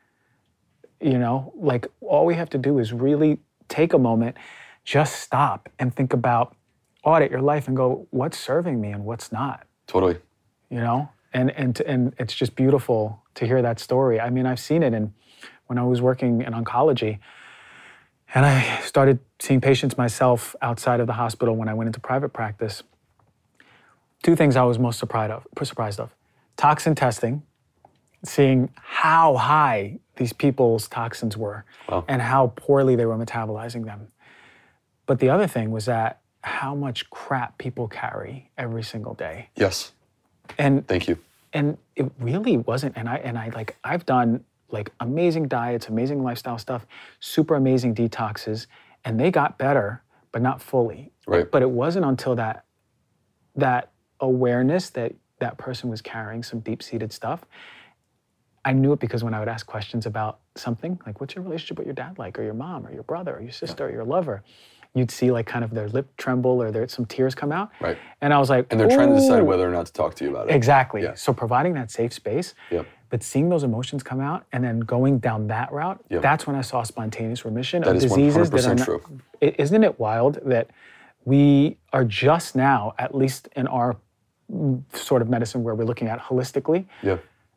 [SPEAKER 2] all we have to do is really take a moment, just stop and think about, audit your life and go, what's serving me and what's not?
[SPEAKER 1] Totally.
[SPEAKER 2] And it's just beautiful to hear that story. I mean, I've seen it when I was working in oncology, and I started seeing patients myself outside of the hospital when I went into private practice. Two things I was most surprised of. Toxin testing, seeing how high these people's toxins were. Wow. And how poorly they were metabolizing them. But the other thing was that how much crap people carry every single day.
[SPEAKER 1] Yes.
[SPEAKER 2] And
[SPEAKER 1] thank you.
[SPEAKER 2] And it really wasn't. And I've done amazing diets, amazing lifestyle stuff, super amazing detoxes, and they got better, but not fully.
[SPEAKER 1] Right.
[SPEAKER 2] But it wasn't until that awareness that that person was carrying some deep-seated stuff. I knew it because when I would ask questions about something, like, what's your relationship with your dad like, or your mom, or your brother, or your sister, or your lover, you'd see kind of their lip tremble or some tears come out.
[SPEAKER 1] Right.
[SPEAKER 2] And I was like,
[SPEAKER 1] and they're trying to decide whether or not to talk to you about it.
[SPEAKER 2] Exactly.
[SPEAKER 1] Yeah.
[SPEAKER 2] So providing that safe space,
[SPEAKER 1] yep.
[SPEAKER 2] But seeing those emotions come out and then going down that route, yep. That's when I saw spontaneous remission
[SPEAKER 1] of
[SPEAKER 2] diseases
[SPEAKER 1] 100%
[SPEAKER 2] that are not,
[SPEAKER 1] true.
[SPEAKER 2] Isn't it wild that we are just now, at least in our sort of medicine where we're looking at holistically,
[SPEAKER 1] yep.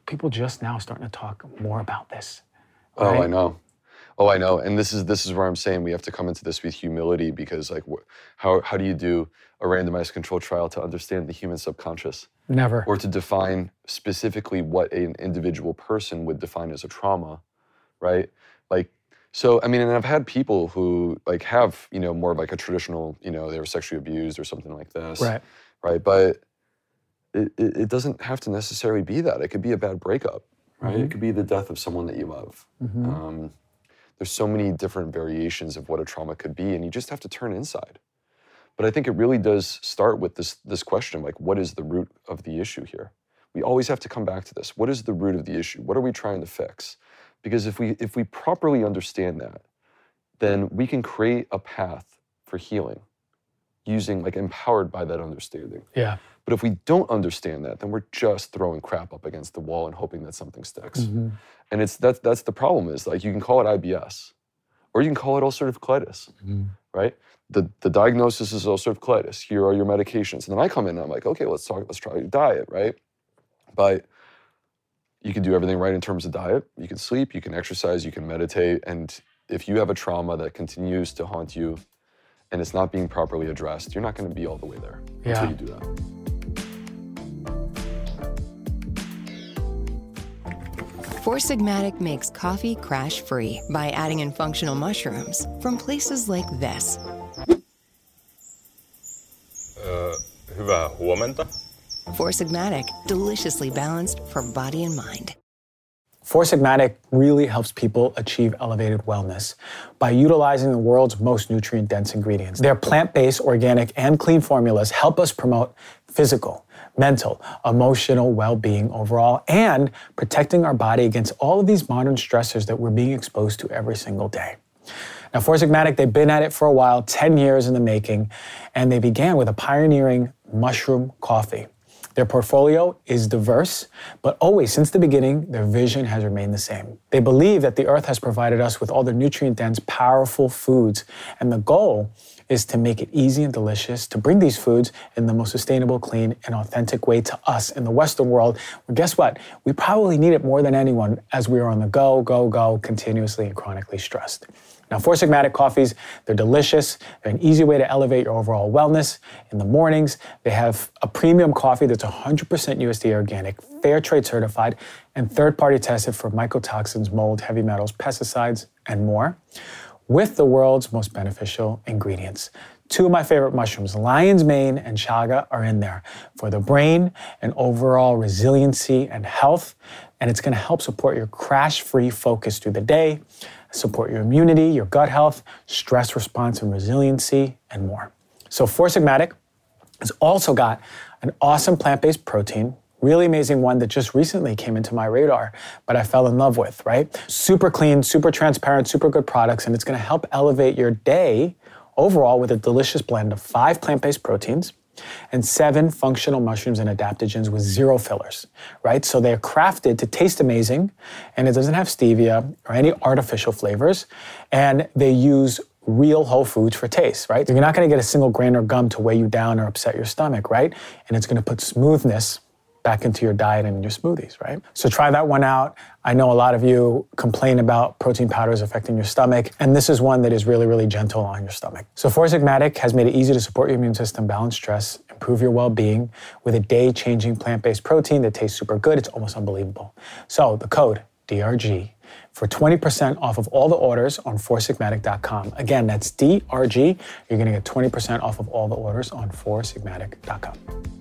[SPEAKER 2] people just now starting to talk more about this.
[SPEAKER 1] Right?
[SPEAKER 2] Oh,
[SPEAKER 1] I know. And this is where I'm saying we have to come into this with humility, because like how do you do a randomized controlled trial to understand the human subconscious?
[SPEAKER 2] Never.
[SPEAKER 1] Or to define specifically what an individual person would define as a trauma, right? Like, so, I mean, and I've had people who like have, more of like a traditional, they were sexually abused or something like this. Right. But it doesn't have to necessarily be that. It could be a bad breakup, right? It could be the death of someone that you love. There's so many different variations of what a trauma could be, and you just have to turn inside. But I think it really does start with this question, like, what is the root of the issue here? We always have to come back to this. What is the root of the issue? What are we trying to fix? Because if we properly understand that, then we can create a path for healing using, like, empowered by that understanding.
[SPEAKER 2] Yeah.
[SPEAKER 1] But if we don't understand that, then we're just throwing crap up against the wall and hoping that something sticks. And that's the problem, is like, you can call it IBS, or you can call it ulcerative colitis, right? The diagnosis is ulcerative colitis. Here are your medications. And then I come in and I'm like, okay, let's try your diet, right? But you can do everything right in terms of diet. You can sleep, you can exercise, you can meditate. And if you have a trauma that continues to haunt you and it's not being properly addressed, you're not going to be all the way there until you do that.
[SPEAKER 3] Four Sigmatic makes coffee crash-free by adding in functional mushrooms from places like this.
[SPEAKER 4] Hyvää huomenta.
[SPEAKER 3] Four Sigmatic, deliciously balanced for body and mind.
[SPEAKER 2] Four Sigmatic really helps people achieve elevated wellness by utilizing the world's most nutrient-dense ingredients. Their plant-based, organic, and clean formulas help us promote physical, mental, emotional well-being overall, and protecting our body against all of these modern stressors that we're being exposed to every single day. Now, Four Sigmatic, they've been at it for a while, 10 years in the making, and they began with a pioneering mushroom coffee. Their portfolio is diverse, but always since the beginning, their vision has remained the same. They believe that the earth has provided us with all the nutrient-dense, powerful foods, and the goal is to make it easy and delicious to bring these foods in the most sustainable, clean, and authentic way to us in the Western world, where guess what? We probably need it more than anyone as we are on the go, continuously and chronically stressed. Now, Four Sigmatic coffees, they're delicious. They're an easy way to elevate your overall wellness. In the mornings, they have a premium coffee that's 100% USDA organic, fair trade certified, and third-party tested for mycotoxins, mold, heavy metals, pesticides, and more, with the world's most beneficial ingredients. Two of my favorite mushrooms, lion's mane and chaga, are in there for the brain and overall resiliency and health. And it's going to help support your crash-free focus through the day, support your immunity, your gut health, stress response and resiliency, and more. So Four Sigmatic has also got an awesome plant-based protein, really amazing one that just recently came into my radar, but I fell in love with, right? Super clean, super transparent, super good products, and it's going to help elevate your day overall with a delicious blend of 5 plant-based proteins and 7 functional mushrooms and adaptogens with 0 fillers, right? So they're crafted to taste amazing, and it doesn't have stevia or any artificial flavors, and they use real whole foods for taste, right? You're not going to get a single grain or gum to weigh you down or upset your stomach, right? And it's going to put smoothness back into your diet and in your smoothies, right? So try that one out. I know a lot of you complain about protein powders affecting your stomach, and this is one that is really, really gentle on your stomach. So Four Sigmatic has made it easy to support your immune system, balance stress, improve your well-being with a day-changing plant-based protein that tastes super good. It's almost unbelievable. So the code, DRG, for 20% off of all the orders on foursigmatic.com. Again, that's DRG. You're going to get 20% off of all the orders on foursigmatic.com.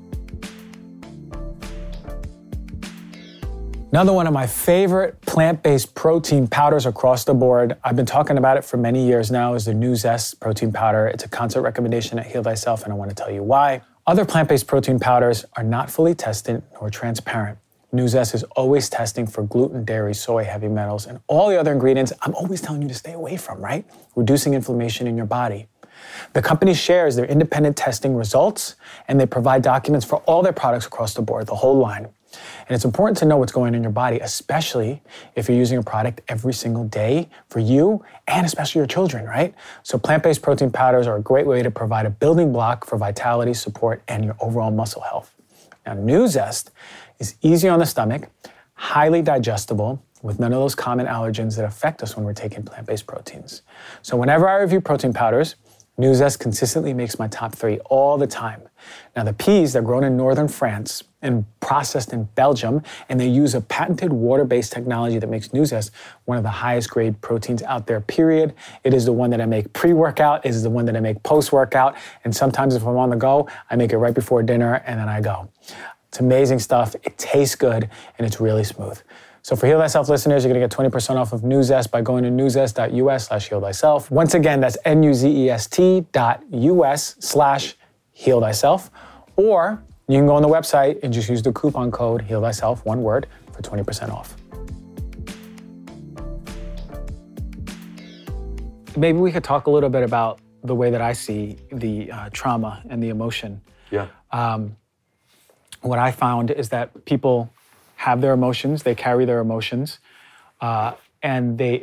[SPEAKER 2] Another one of my favorite plant-based protein powders across the board, I've been talking about it for many years now, is the NuZest protein powder. It's a constant recommendation at Heal Thyself, and I want to tell you why. Other plant-based protein powders are not fully tested nor transparent. NuZest is always testing for gluten, dairy, soy, heavy metals, and all the other ingredients I'm always telling you to stay away from, right? Reducing inflammation in your body. The company shares their independent testing results, and they provide documents for all their products across the board, the whole line. And it's important to know what's going on in your body, especially if you're using a product every single day for you and especially your children, right? So plant-based protein powders are a great way to provide a building block for vitality, support, and your overall muscle health. Now, NuZest is easy on the stomach, highly digestible, with none of those common allergens that affect us when we're taking plant-based proteins. So whenever I review protein powders, Nuzest consistently makes my top 3 all the time. Now the peas, they're grown in northern France and processed in Belgium, and they use a patented water-based technology that makes Nuzest one of the highest grade proteins out there, period. It is the one that I make pre-workout, it is the one that I make post-workout, and sometimes if I'm on the go, I make it right before dinner and then I go. It's amazing stuff, it tastes good, and it's really smooth. So for Heal Thyself listeners, you're gonna get 20% off of Nuzest by going to nuzest.us/healthyself. Once again, that's nuzest.us/healthyself. Or you can go on the website and just use the coupon code Heal Thyself, one word, for 20% off. Maybe we could talk a little bit about the way that I see the trauma and the emotion.
[SPEAKER 1] Yeah.
[SPEAKER 2] What I found is that people have their emotions, they carry their emotions, and their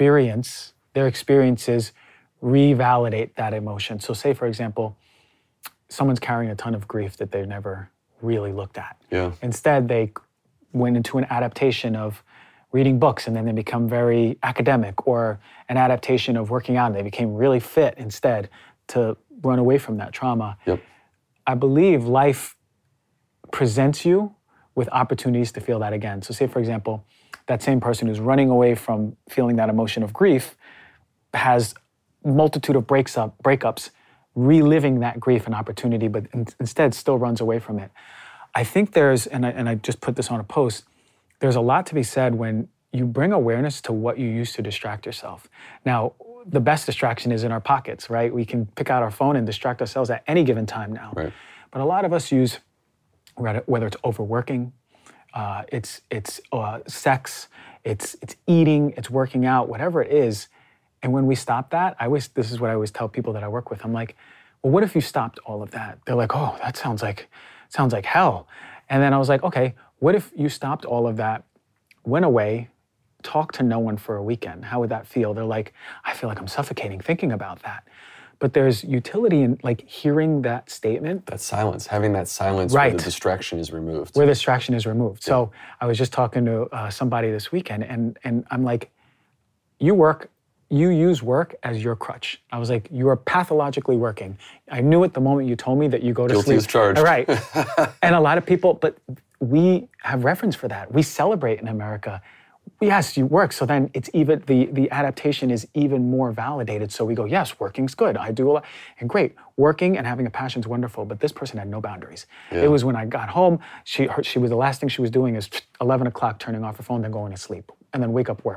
[SPEAKER 2] experiences revalidate that emotion. So say, for example, someone's carrying a ton of grief that they've never really looked at.
[SPEAKER 1] Yeah.
[SPEAKER 2] Instead, they went into an adaptation of reading books and then they become very academic, or an adaptation of working out and they became really fit instead to run away from that trauma.
[SPEAKER 1] Yep.
[SPEAKER 2] I believe life presents you with opportunities to feel that again. So say, for example, that same person who's running away from feeling that emotion of grief has multitude of breakups, reliving that grief and opportunity, but instead still runs away from it. I think there's, and I just put this on a post, there's a lot to be said when you bring awareness to what you use to distract yourself. Now, the best distraction is in our pockets, right? We can pick out our phone and distract ourselves at any given time now.
[SPEAKER 1] Right.
[SPEAKER 2] But a lot of us use, whether it's overworking, it's sex, it's eating, it's working out, whatever it is. And when we stop that, this is what I always tell people that I work with. I'm like, well, what if you stopped all of that? They're like, oh, that sounds like hell. And then I was like, okay, what if you stopped all of that, went away, talked to no one for a weekend? How would that feel? They're like, I feel like I'm suffocating thinking about that. But there's utility in like hearing that statement.
[SPEAKER 1] That silence, having that silence
[SPEAKER 2] Right.
[SPEAKER 1] where the distraction is removed.
[SPEAKER 2] Where the distraction is removed. Yeah. So I was just talking to somebody this weekend and I'm like, you use work as your crutch. I was like, you are pathologically working. I knew at the moment you told me that you go to sleep.
[SPEAKER 1] Guilty as charged.
[SPEAKER 2] Right. And a lot of people, but we have reference for that. We celebrate in America. Yes, you work. So then it's even, the adaptation is even more validated. So we go, yes, working's good. I do a lot. And great, working and having a passion is wonderful, but this person had no boundaries. Yeah. It was when I got home, she was, the last thing she was doing is 11 o'clock, turning off her phone, then going to sleep. And then wake up, work.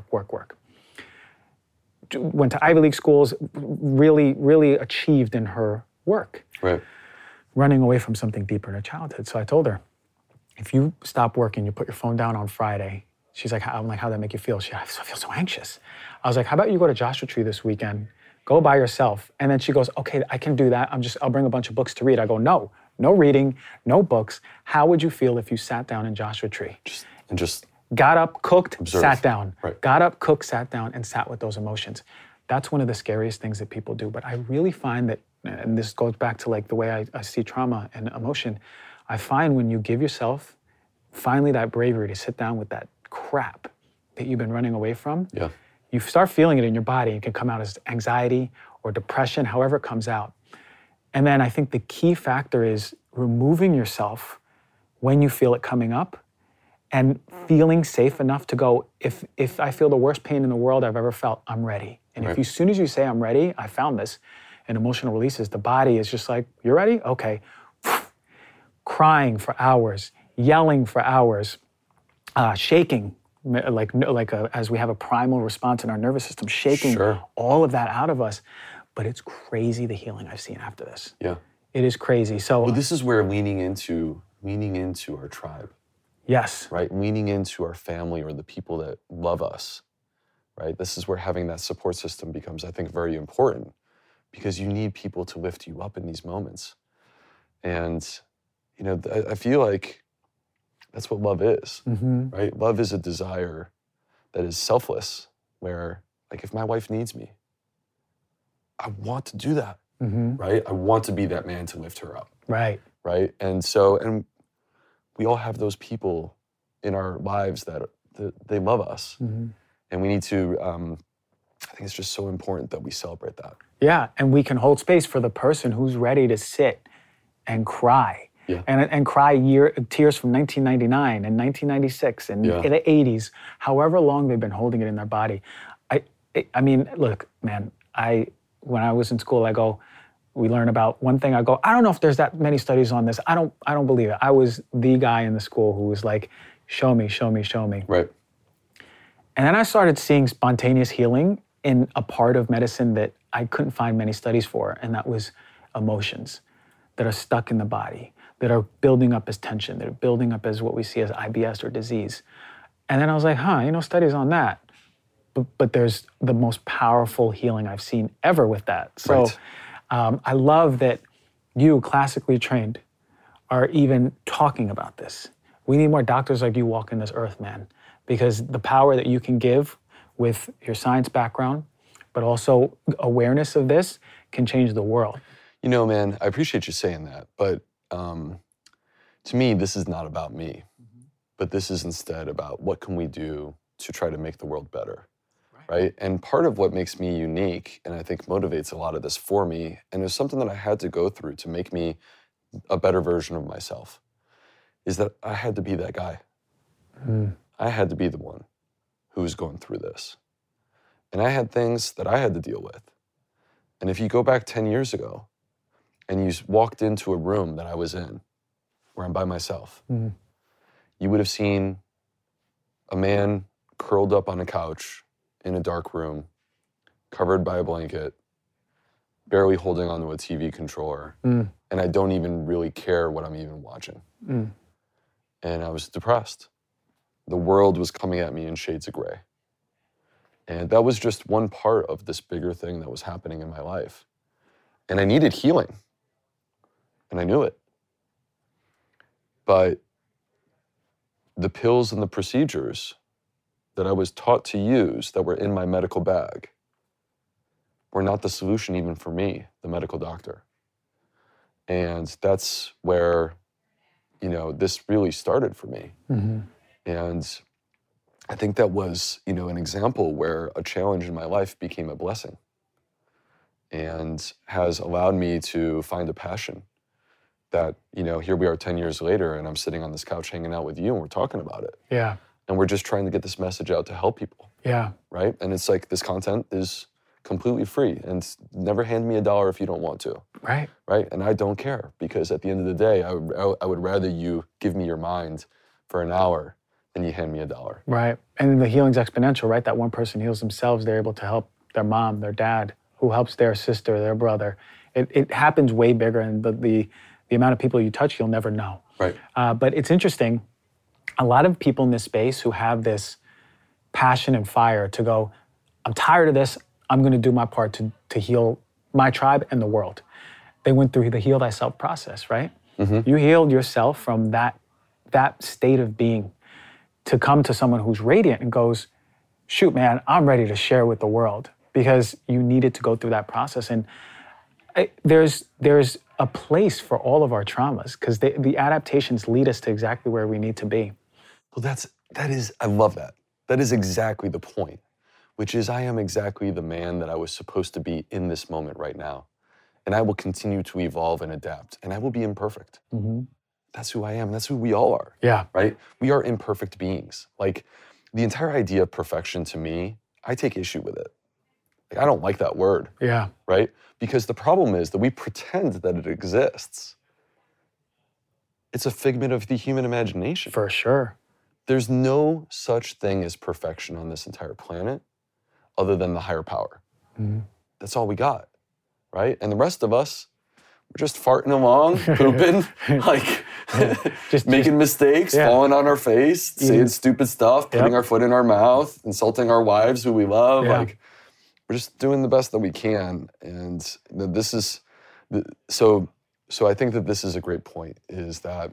[SPEAKER 2] Went to Ivy League schools, really, really achieved in her work.
[SPEAKER 1] Right.
[SPEAKER 2] Running away from something deeper in her childhood. So I told her, if you stop working, you put your phone down on Friday. She's like, I'm like, how'd that make you feel? She goes, I feel so anxious. I was like, how about you go to Joshua Tree this weekend? Go by yourself. And then she goes, okay, I can do that. I'll bring a bunch of books to read. I go, no reading, no books. How would you feel if you sat down in Joshua Tree?
[SPEAKER 1] Just
[SPEAKER 2] got up, cooked,
[SPEAKER 1] observe.
[SPEAKER 2] Sat down.
[SPEAKER 1] Right.
[SPEAKER 2] Got up, cooked, sat down, and sat with those emotions. That's one of the scariest things that people do. But I really find that, and this goes back to like the way I see trauma and emotion, I find when you give yourself finally that bravery to sit down with that crap that you've been running away from,
[SPEAKER 1] yeah.
[SPEAKER 2] You start feeling it in your body. It can come out as anxiety or depression, however it comes out. And then I think the key factor is removing yourself when you feel it coming up and feeling safe enough to go, if I feel the worst pain in the world I've ever felt, I'm ready. And
[SPEAKER 1] right.
[SPEAKER 2] if as soon as you say I'm ready, I found this in emotional releases, the body is just like, you're ready? Okay. Crying for hours, yelling for hours, shaking, as we have a primal response in our nervous system, shaking
[SPEAKER 1] Sure.
[SPEAKER 2] all of that out of us. But it's crazy the healing I've seen after this.
[SPEAKER 1] Yeah.
[SPEAKER 2] It is crazy. So
[SPEAKER 1] well, this is where leaning into our tribe.
[SPEAKER 2] Yes.
[SPEAKER 1] Right? Leaning into our family or the people that love us, right? This is where having that support system becomes, I think, very important because you need people to lift you up in these moments. And, you know, I feel like that's what love is,
[SPEAKER 2] Mm-hmm.
[SPEAKER 1] right? Love is a desire that is selfless, where, like, if my wife needs me, I want to do that,
[SPEAKER 2] Mm-hmm.
[SPEAKER 1] right? I want to be that man to lift her up,
[SPEAKER 2] Right.
[SPEAKER 1] right? And we all have those people in our lives that they love us. And we need to, I think it's just so important that we celebrate that.
[SPEAKER 2] Yeah, and we can hold space for the person who's ready to sit and cry.
[SPEAKER 1] Yeah.
[SPEAKER 2] And cry tears from 1999 and 1996 and
[SPEAKER 1] Yeah.
[SPEAKER 2] in the 80s, however long they've been holding it in their body. I mean, look, man, when I was in school, we learn about one thing, I don't know if there's that many studies on this. I don't believe it. I was the guy in the school who was like, show me, show me, show me.
[SPEAKER 1] Right.
[SPEAKER 2] And then I started seeing spontaneous healing in a part of medicine that I couldn't find many studies for, and that was emotions that are stuck in the body, that are building up as tension, that are building up as what we see as IBS or disease. And then I was like, studies on that. But there's the most powerful healing I've seen ever with that. So
[SPEAKER 1] Right.
[SPEAKER 2] I love that you, classically trained, are even talking about this. We need more doctors like you walking this earth, man, because the power that you can give with your science background, but also awareness of this, can change the world.
[SPEAKER 1] You know, man, I appreciate you saying that, but to me, this is not about me, but this is instead about what can we do to try to make the world better, right? And part of what makes me unique, and I think motivates a lot of this for me, and it's something that I had to go through to make me a better version of myself, is that I had to be that guy. I had to be the one who was going through this. And I had things that I had to deal with. And if you go back 10 years ago and you walked into a room that I was in, where I'm by myself, you would have seen a man curled up on a couch in a dark room, covered by a blanket, barely holding onto a TV controller. And I don't even really care what I'm even watching. And I was depressed. The world was coming at me in shades of gray. And that was just one part of this bigger thing that was happening in my life. And I needed healing. And I knew it. But the pills and the procedures that I was taught to use that were in my medical bag were not the solution even for me, the medical doctor. And that's where, this really started for me. And I think that was, an example where a challenge in my life became a blessing and has allowed me to find a passion that, here we are 10 years later and I'm sitting on this couch hanging out with you and we're talking about it.
[SPEAKER 2] Yeah.
[SPEAKER 1] And we're just trying to get this message out to help people.
[SPEAKER 2] Yeah.
[SPEAKER 1] Right? And it's like this content is completely free and never hand me $1 if you don't want to.
[SPEAKER 2] Right.
[SPEAKER 1] Right? And I don't care because at the end of the day, I would rather you give me your mind for an hour than you hand me $1. Right.
[SPEAKER 2] And the healing's exponential, right? That one person heals themselves, they're able to help their mom, their dad, who helps their sister, their brother. It happens way bigger, and the amount of people you touch, you'll never know.
[SPEAKER 1] Right.
[SPEAKER 2] But it's interesting, a lot of people in this space who have this passion and fire to go, I'm tired of this, I'm gonna do my part to heal my tribe and the world. They went through the heal thyself process, right? You healed yourself from that state of being to come to someone who's radiant and goes, shoot, man, I'm ready to share with the world, because you needed to go through that process. And there's a place for all of our traumas, because the adaptations lead us to exactly where we need to be.
[SPEAKER 1] Well, I love that. That is exactly the point, which is I am exactly the man that I was supposed to be in this moment right now. And I will continue to evolve and adapt, and I will be imperfect. That's who I am. That's who we all are.
[SPEAKER 2] Yeah.
[SPEAKER 1] Right? We are imperfect beings. Like, the entire idea of perfection to me, I take issue with it. Like, I don't like that word.
[SPEAKER 2] Yeah.
[SPEAKER 1] Right? Because the problem is that we pretend that it exists. It's a figment of the human imagination.
[SPEAKER 2] For sure.
[SPEAKER 1] There's no such thing as perfection on this entire planet other than the higher power. That's all we got, right? And the rest of us, we're just farting along, pooping, like just making mistakes, falling on our face, saying stupid stuff, putting our foot in our mouth, insulting our wives who we love. Like, we're just doing the best that we can. And this is, so I think that this is a great point, is that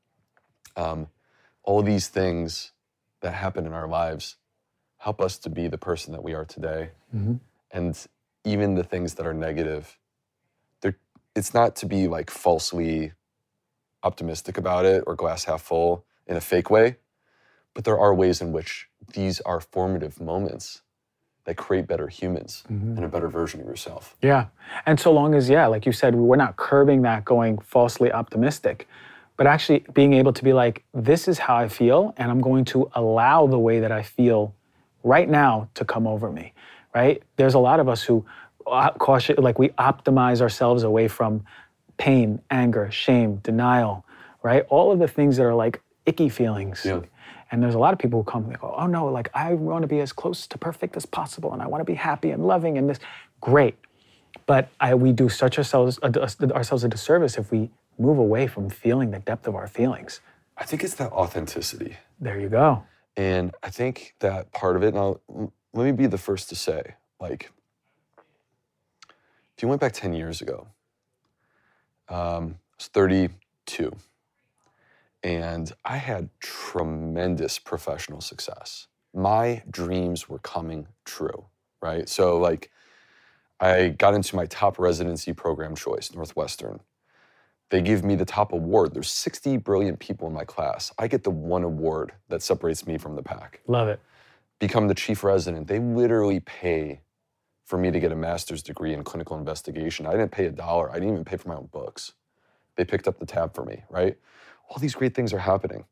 [SPEAKER 1] all these things that happen in our lives help us to be the person that we are today. And even the things that are negative, it's not to be like falsely optimistic about it or glass half full in a fake way, But there are ways in which these are formative moments that create better humans and a better version of yourself.
[SPEAKER 2] Yeah. And so long as, yeah, like you said, we're not curbing that going falsely optimistic, but actually being able to be like, this is how I feel, and I'm going to allow the way that I feel right now to come over me, right? There's a lot of us who we optimize ourselves away from pain, anger, shame, denial, right? All of the things that are like icky feelings.
[SPEAKER 1] Yeah.
[SPEAKER 2] And there's a lot of people who come and go, oh no, like I want to be as close to perfect as possible, and I want to be happy and loving and this. Great. But we do such ourselves a disservice if we move away from feeling the depth of our feelings.
[SPEAKER 1] I think it's that authenticity.
[SPEAKER 2] There you go.
[SPEAKER 1] And I think that part of it, now let me be the first to say, like, if you went back 10 years ago, I was 32, and I had tremendous professional success. My dreams were coming true, right? So like, I got into my top residency program choice, Northwestern. They give me the top award. There's 60 brilliant people in my class. I get the one award that separates me from the pack.
[SPEAKER 2] Love it.
[SPEAKER 1] Become the chief resident. They literally pay for me to get a master's degree in clinical investigation. I didn't pay $1. I didn't even pay for my own books. They picked up the tab for me, right? All these great things are happening.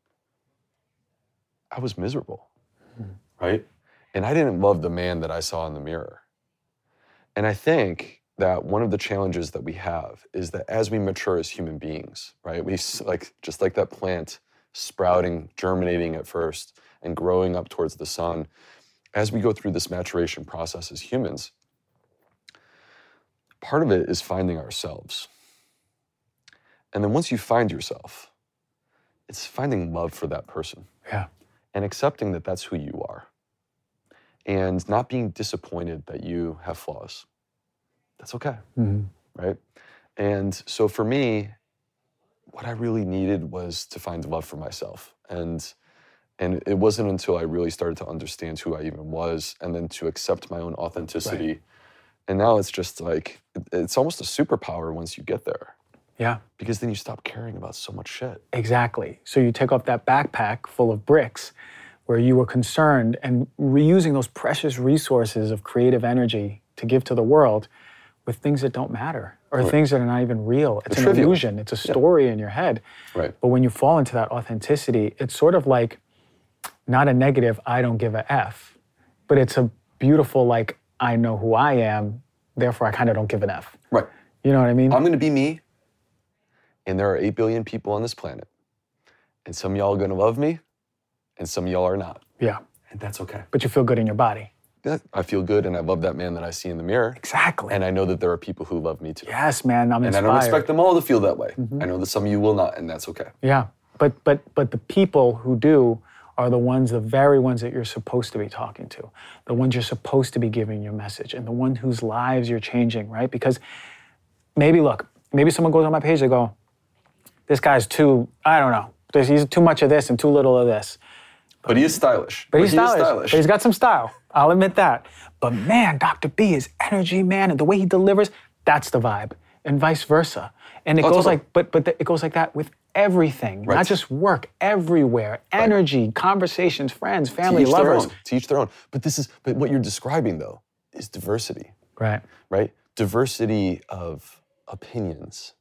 [SPEAKER 1] I was miserable, right? And I didn't love the man that I saw in the mirror. And I think that one of the challenges that we have is that as we mature as human beings, right? We just like that plant sprouting, germinating at first and growing up towards the sun. As we go through this maturation process as humans, part of it is finding ourselves. And then once you find yourself, it's finding love for that person.
[SPEAKER 2] Yeah.
[SPEAKER 1] And accepting that that's who you are. And not being disappointed that you have flaws. That's okay, right? And so for me, what I really needed was to find love for myself. And it wasn't until I really started to understand who I even was and then to accept my own authenticity. Right. And now it's just like, it's almost a superpower once you get there.
[SPEAKER 2] Yeah.
[SPEAKER 1] Because then you stop caring about so much shit.
[SPEAKER 2] Exactly. So you take off that backpack full of bricks where you were concerned and reusing those precious resources of creative energy to give to the world with things that don't matter or things that are not even real. It's an illusion. It's a story in your head.
[SPEAKER 1] Right.
[SPEAKER 2] But when you fall into that authenticity, it's sort of like not a negative, I don't give a F, but it's a beautiful, like, I know who I am, therefore I kind of don't give an F.
[SPEAKER 1] Right.
[SPEAKER 2] You know what I mean?
[SPEAKER 1] I'm going to be me, and there are 8 billion people on this planet. And some of y'all are going to love me, and some of y'all are not.
[SPEAKER 2] Yeah.
[SPEAKER 1] And that's okay.
[SPEAKER 2] But you feel good in your body.
[SPEAKER 1] I feel good, and I love that man that I see in the mirror.
[SPEAKER 2] Exactly.
[SPEAKER 1] And I know that there are people who love me too.
[SPEAKER 2] Yes, man, I'm inspired.
[SPEAKER 1] And I don't expect them all to feel that way. I know that some of you will not, and that's okay.
[SPEAKER 2] Yeah, but the people who do are the very ones that you're supposed to be talking to, the ones you're supposed to be giving your message, and the one whose lives you're changing, right? Because maybe someone goes on my page, they go, this guy's too, I don't know, he's too much of this and too little of this.
[SPEAKER 1] But he is stylish.
[SPEAKER 2] But he's stylish. But he's got some style. I'll admit that. But man, Dr. B, his energy, man, and the way he delivers, that's the vibe. And vice versa. And it goes like, it goes like that with everything, not just work, everywhere, energy, conversations, friends, family, lovers.
[SPEAKER 1] To each their own. But what you're describing though is diversity.
[SPEAKER 2] Right.
[SPEAKER 1] Right? Diversity of opinions,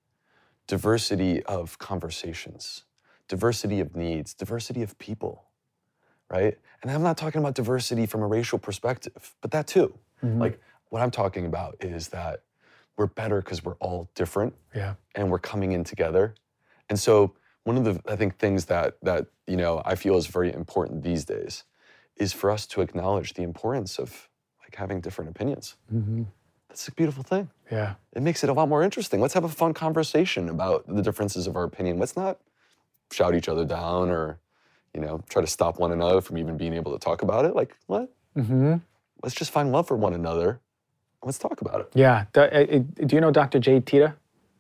[SPEAKER 1] diversity of conversations, diversity of needs, diversity of people. Right? And I'm not talking about diversity from a racial perspective, but that too. Like, what I'm talking about is that we're better because we're all different.
[SPEAKER 2] Yeah.
[SPEAKER 1] And we're coming in together. And so one of the, I think, things that I feel is very important these days is for us to acknowledge the importance of like having different opinions. That's a beautiful thing.
[SPEAKER 2] Yeah.
[SPEAKER 1] It makes it a lot more interesting. Let's have a fun conversation about the differences of our opinion. Let's not shout each other down or try to stop one another from even being able to talk about it. Like, what? Let's just find love for one another. Let's talk about it.
[SPEAKER 2] Yeah. Do you know Dr. Jay Teta?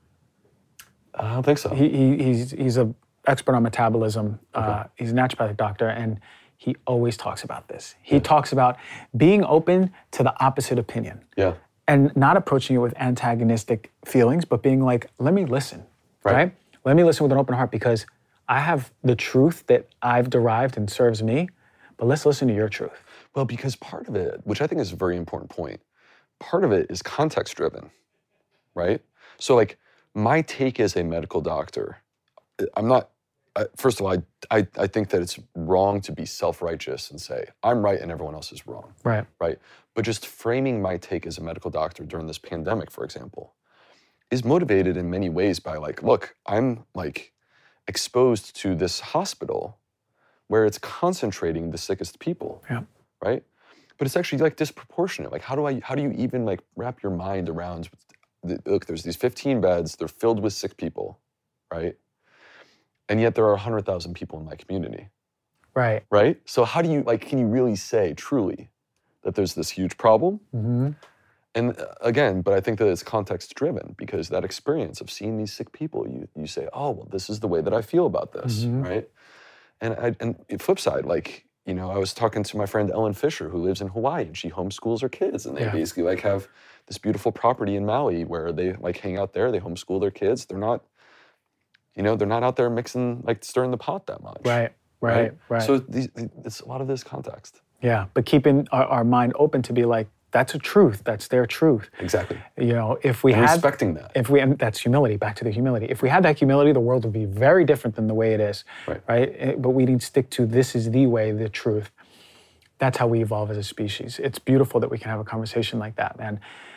[SPEAKER 1] I don't think so.
[SPEAKER 2] He's an expert on metabolism. He's a naturopathic doctor, and he always talks about this. He talks about being open to the opposite opinion. Yeah. And not approaching it with antagonistic feelings, but being like, let me listen, right? Let me listen with an open heart because I have the truth that I've derived and serves me, but let's listen to your truth.
[SPEAKER 1] Well, because part of it, which I think is a very important point, part of it is context driven, right? So like my take as a medical doctor, first of all, I think that it's wrong to be self-righteous and say, I'm right and everyone else is wrong.
[SPEAKER 2] Right.
[SPEAKER 1] Right. But just framing my take as a medical doctor during this pandemic, for example, is motivated in many ways by like, look, I'm like exposed to this hospital where it's concentrating the sickest people.
[SPEAKER 2] Yeah.
[SPEAKER 1] Right? But it's actually like disproportionate. Like how do you even like wrap your mind around, look, there's these 15 beds, they're filled with sick people, right? And yet there are 100,000 people in my community.
[SPEAKER 2] Right.
[SPEAKER 1] Right? So how do you, like, can you really say truly that there's this huge problem?
[SPEAKER 2] Mm-hmm.
[SPEAKER 1] And again, but I think that it's context driven because that experience of seeing these sick people, you say, oh, well, this is the way that I feel about this, right? And flip side, like, you know, I was talking to my friend Ellen Fisher who lives in Hawaii and she homeschools her kids and they basically like have this beautiful property in Maui where they like hang out there, they homeschool their kids. They're not, you know, they're not out there mixing, like stirring the pot that much.
[SPEAKER 2] Right.
[SPEAKER 1] So it's a lot of this context.
[SPEAKER 2] Yeah, but keeping our mind open to be like, that's a truth, that's their truth.
[SPEAKER 1] Exactly.
[SPEAKER 2] You know, if we
[SPEAKER 1] and
[SPEAKER 2] had
[SPEAKER 1] respecting that.
[SPEAKER 2] and that's humility, back to the humility. If we had that humility, the world would be very different than the way it is. Right? But we need to stick to this is the way, the truth. That's how we evolve as a species. It's beautiful that we can have a conversation like that, man.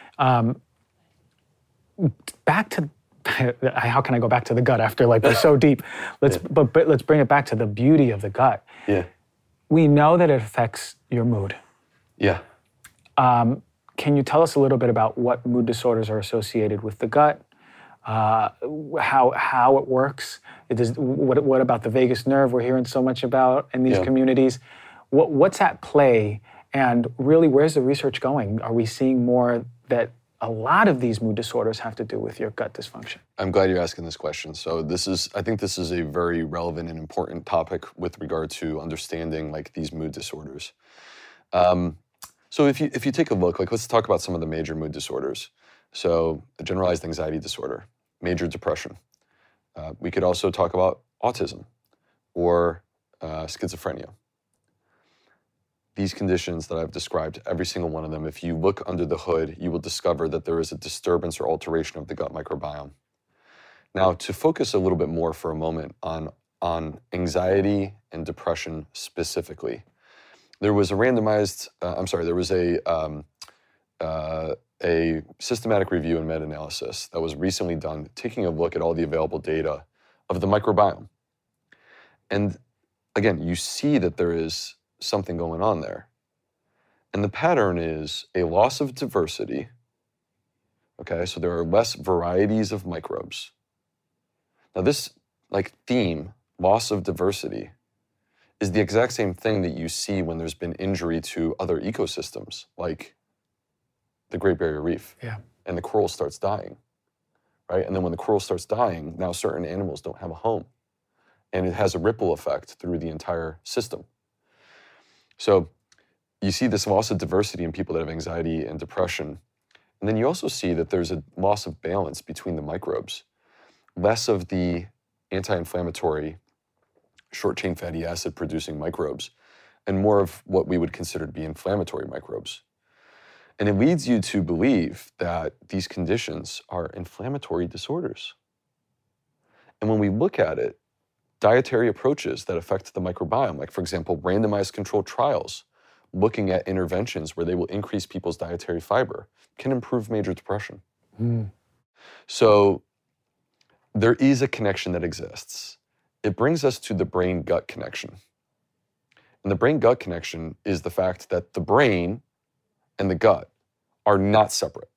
[SPEAKER 2] Back to how can I go back to the gut after like we're so deep? But let's bring it back to the beauty of the gut.
[SPEAKER 1] Yeah.
[SPEAKER 2] We know that it affects your mood.
[SPEAKER 1] Yeah.
[SPEAKER 2] Can you tell us a little bit about what mood disorders are associated with the gut? How it works? What about the vagus nerve we're hearing so much about in these communities? What's at play? And really, where's the research going? Are we seeing more that a lot of these mood disorders have to do with your gut dysfunction? I'm
[SPEAKER 1] glad you're asking this question. So I think this is a very relevant and important topic with regard to understanding like these mood disorders. So if you take a look, like let's talk about some of the major mood disorders. So a generalized anxiety disorder, major depression. We could also talk about autism or schizophrenia. These conditions that I've described, every single one of them, if you look under the hood, you will discover that there is a disturbance or alteration of the gut microbiome. Now, to focus a little bit more for a moment on anxiety and depression specifically, there was a systematic review and meta-analysis that was recently done, taking a look at all the available data of the microbiome. And again, you see that there is something going on there. And the pattern is a loss of diversity. Okay, so there are less varieties of microbes. Now this theme, loss of diversity, is the exact same thing that you see when there's been injury to other ecosystems, like the Great Barrier Reef. Yeah. And the coral starts dying, right? And then when the coral starts dying, now certain animals don't have a home. And it has a ripple effect through the entire system. So you see this loss of diversity in people that have anxiety and depression. And then you also see that there's a loss of balance between the microbes. Less of the anti-inflammatory short-chain fatty acid producing microbes and more of what we would consider to be inflammatory microbes. And it leads you to believe that these conditions are inflammatory disorders. And when we look at it, dietary approaches that affect the microbiome, like for example, randomized controlled trials, looking at interventions where they will increase people's dietary fiber, can improve major depression. So there is a connection that exists. It brings us to the brain-gut connection. And the brain-gut connection is the fact that the brain and the gut are not separate.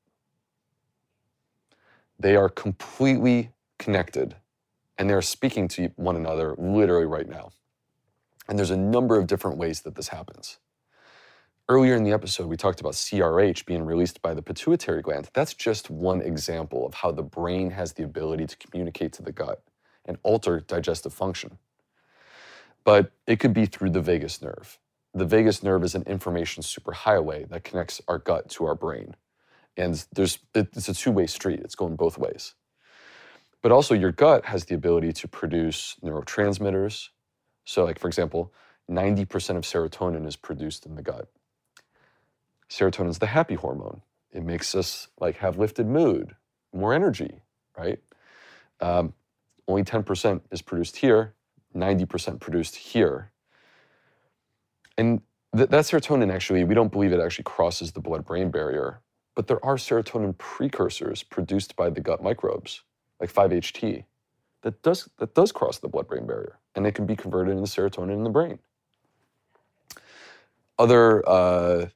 [SPEAKER 1] They are completely connected, and they're speaking to one another literally right now. And there's a number of different ways that this happens. Earlier in the episode, we talked about CRH being released by the pituitary gland. That's just one example of how the brain has the ability to communicate to the gut and alter digestive function. But it could be through the vagus nerve. The vagus nerve is an information superhighway that connects our gut to our brain. And it's a two-way street. It's going both ways. But also your gut has the ability to produce neurotransmitters. So like, for example, 90% of serotonin is produced in the gut. Serotonin is the happy hormone. It makes us like have lifted mood, more energy, right? Only 10% is produced here, 90% produced here. And that serotonin actually, we don't believe it actually crosses the blood-brain barrier, but there are serotonin precursors produced by the gut microbes, like 5-HT, that does cross the blood-brain barrier, and it can be converted into serotonin in the brain. Other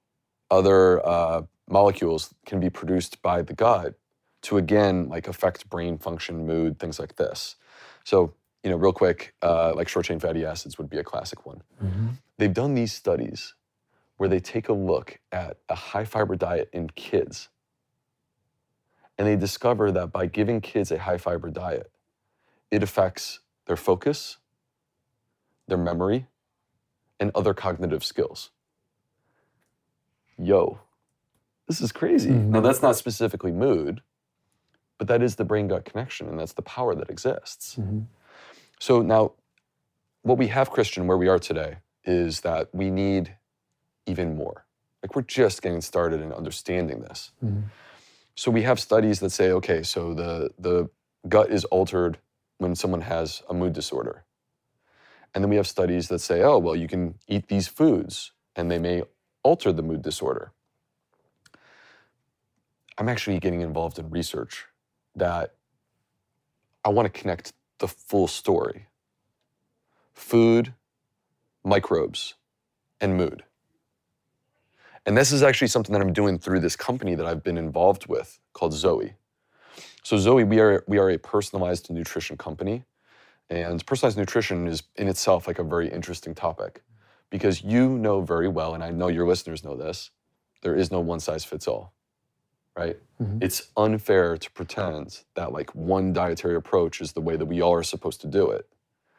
[SPEAKER 1] molecules can be produced by the gut to, again, like affect brain function, mood, things like this. So, real quick, like short-chain fatty acids would be a classic one. Mm-hmm. They've done these studies where they take a look at a high-fiber diet in kids, and they discover that by giving kids a high-fiber diet, it affects their focus, their memory, and other cognitive skills. Yo, this is crazy. Mm-hmm. Now, that's not specifically mood, but that is the brain-gut connection, and that's the power that exists. Mm-hmm. So now, what we have, Christian, where we are today, is that we need even more. Like, we're just getting started in understanding this. Mm-hmm. So we have studies that say, okay, so the gut is altered when someone has a mood disorder. And then we have studies that say, oh, well, you can eat these foods, and they may alter the mood disorder. I'm actually getting involved in research that I want to connect the full story. Food, microbes, and mood. And this is actually something that I'm doing through this company that I've been involved with called Zoe. So Zoe, we are a personalized nutrition company. And personalized nutrition is in itself like a very interesting topic because you know very well, and I know your listeners know this, there is no one size fits all. Right? Mm-hmm. It's unfair to pretend that like one dietary approach is the way that we all are supposed to do it.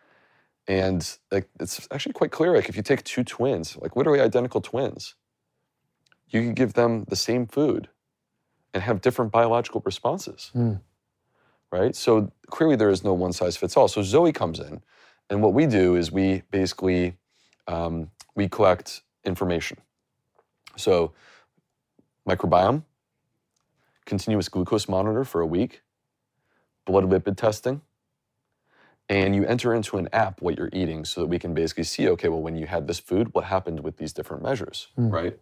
[SPEAKER 1] And like it's actually quite clear, like if you take two twins, like literally identical twins, you can give them the same food and have different biological responses. Mm. Right? So clearly there is no one size fits all. So Zoe comes in, and what we do is we basically, we collect information. So microbiome, continuous glucose monitor for a week, blood lipid testing, and you enter into an app what you're eating so that we can basically see, okay, well, when you had this food, what happened with these different measures, right?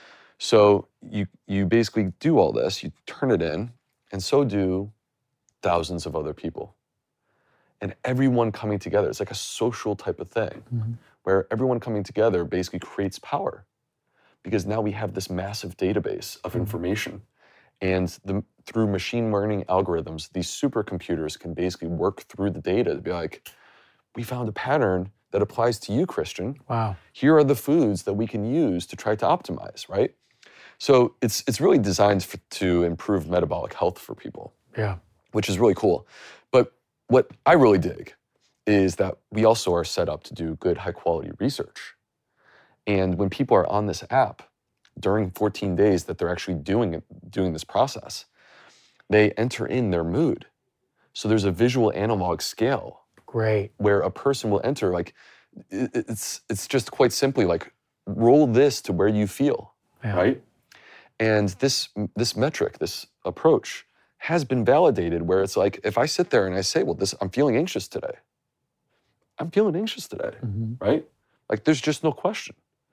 [SPEAKER 1] So you basically do all this, you turn it in, and so do thousands of other people. And everyone coming together, it's like a social type of thing, where everyone coming together basically creates power. Because now we have this massive database of information. And through machine learning algorithms, these supercomputers can basically work through the data to be like, we found a pattern that applies to you, Christian.
[SPEAKER 2] Wow.
[SPEAKER 1] Here are the foods that we can use to try to optimize, right? So it's really designed to improve metabolic health for people.
[SPEAKER 2] Yeah.
[SPEAKER 1] Which is really cool. But what I really dig is that we also are set up to do good, high quality research. And when people are on this app, during 14 days that they're actually doing this process, they enter in their mood. So there's a visual analog scale.
[SPEAKER 2] Great.
[SPEAKER 1] Where a person will enter, like, it's just quite simply like, roll this to where you feel, right? And this metric, this approach, has been validated where it's like, if I sit there and I say, well, I'm feeling anxious today. I'm feeling anxious today, right? Like, there's just no question.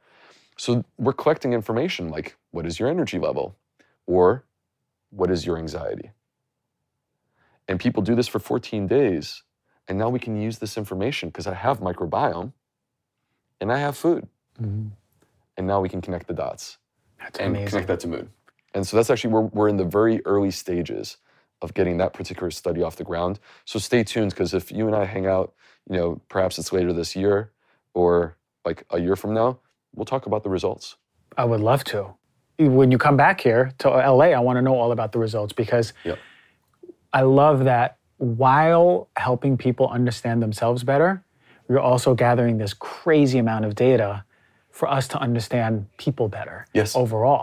[SPEAKER 1] So we're collecting information like, what is your energy level? Or what is your anxiety? And people do this for 14 days. And now we can use this information because I have microbiome and I have food. And now we can connect the dots.
[SPEAKER 2] That's
[SPEAKER 1] and
[SPEAKER 2] amazing.
[SPEAKER 1] Connect that to mood. And so that's actually, we're in the very early stages of getting that particular study off the ground. So stay tuned, because if you and I hang out, perhaps it's later this year or like a year from now, we'll talk about the results.
[SPEAKER 2] I would love to. When you come back here to LA, I want to know all about the results, because I love that while helping people understand themselves better, you're also gathering this crazy amount of data for us to understand people better overall.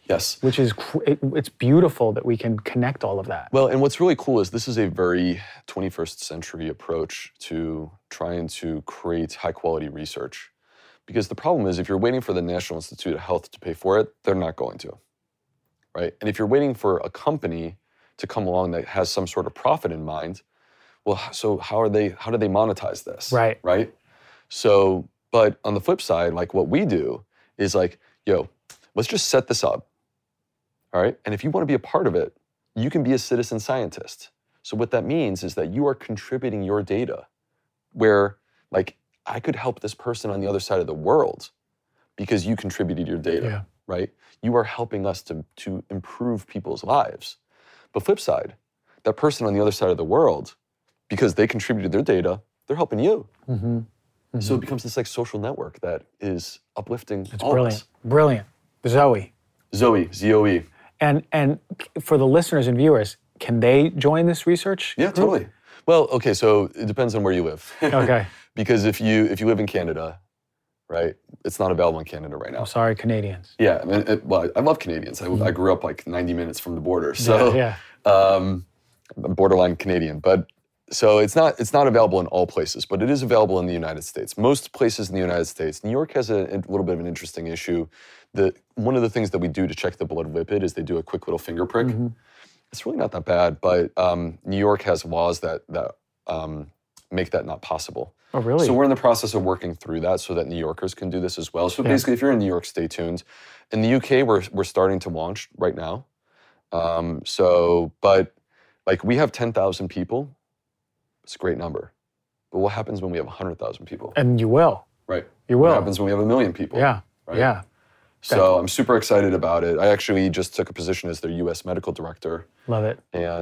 [SPEAKER 1] Yes.
[SPEAKER 2] Which is, it's beautiful that we can connect all of that.
[SPEAKER 1] Well, and what's really cool is this is a very 21st century approach to trying to create high quality research. Because the problem is if you're waiting for the National Institute of Health to pay for it, they're not going to, right? And if you're waiting for a company to come along that has some sort of profit in mind, well, so how do they monetize this?
[SPEAKER 2] Right.
[SPEAKER 1] Right? So, but on the flip side, like what we do is like, yo, let's just set this up. All right. And if you want to be a part of it, you can be a citizen scientist. So what that means is that you are contributing your data where like I could help this person on the other side of the world because you contributed your data, right? You are helping us to improve people's lives. But flip side, that person on the other side of the world, because they contributed their data, they're helping you. So it becomes this like social network that is uplifting all of us.
[SPEAKER 2] Brilliant. Zoe.
[SPEAKER 1] Zoe, Z-O-E.
[SPEAKER 2] And for the listeners and viewers, can they join this research
[SPEAKER 1] Yeah,
[SPEAKER 2] group?
[SPEAKER 1] totally. Well, okay, so it depends on where you live.
[SPEAKER 2] Okay.
[SPEAKER 1] Because if you live in Canada, right, it's not available in Canada right now.
[SPEAKER 2] I'm sorry, Canadians.
[SPEAKER 1] Yeah, I mean, well, I love Canadians. I grew up like 90 minutes from the border, so I'm borderline Canadian. But so it's not available in all places, but it is available in the United States. Most places in the United States. New York has a little bit of an interesting issue. One of the things that we do to check the blood lipid is they do a quick little finger prick. It's really not that bad, but New York has laws that make that not possible.
[SPEAKER 2] Oh, really?
[SPEAKER 1] So we're in the process of working through that so that New Yorkers can do this as well. So basically, if you're in New York, stay tuned. In the UK, we're starting to launch right now. But like we have 10,000 people. It's a great number. But what happens when we have 100,000 people?
[SPEAKER 2] And you will.
[SPEAKER 1] Right.
[SPEAKER 2] You will.
[SPEAKER 1] What happens when we have 1 million people?
[SPEAKER 2] Yeah.
[SPEAKER 1] Right?
[SPEAKER 2] Yeah.
[SPEAKER 1] So I'm super excited about it. I actually just took a position as their U.S. medical director.
[SPEAKER 2] Love it.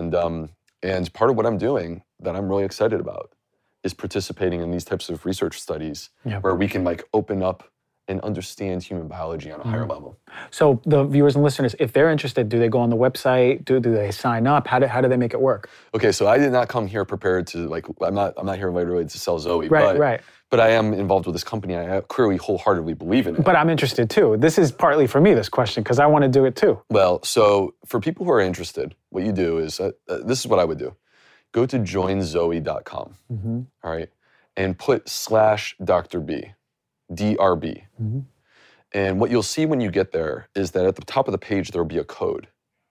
[SPEAKER 1] And part of what I'm doing that I'm really excited about is participating in these types of research studies where we can like open up and understand human biology on a higher level. So
[SPEAKER 2] the viewers and listeners, if they're interested, do they go on the website? Do they sign up? How do they make it work?
[SPEAKER 1] Okay, so I did not come here prepared to like, I'm not here literally to sell Zoe.
[SPEAKER 2] Right.
[SPEAKER 1] But I am involved with this company. I clearly wholeheartedly believe in it.
[SPEAKER 2] But I'm interested too. This is partly for me, this question, because I want to do it too.
[SPEAKER 1] Well, so for people who are interested, what you do is, this is what I would do. Go to joinzoe.com, all right, and put /Dr. B, DRB. And what you'll see when you get there is that at the top of the page, there'll be a code.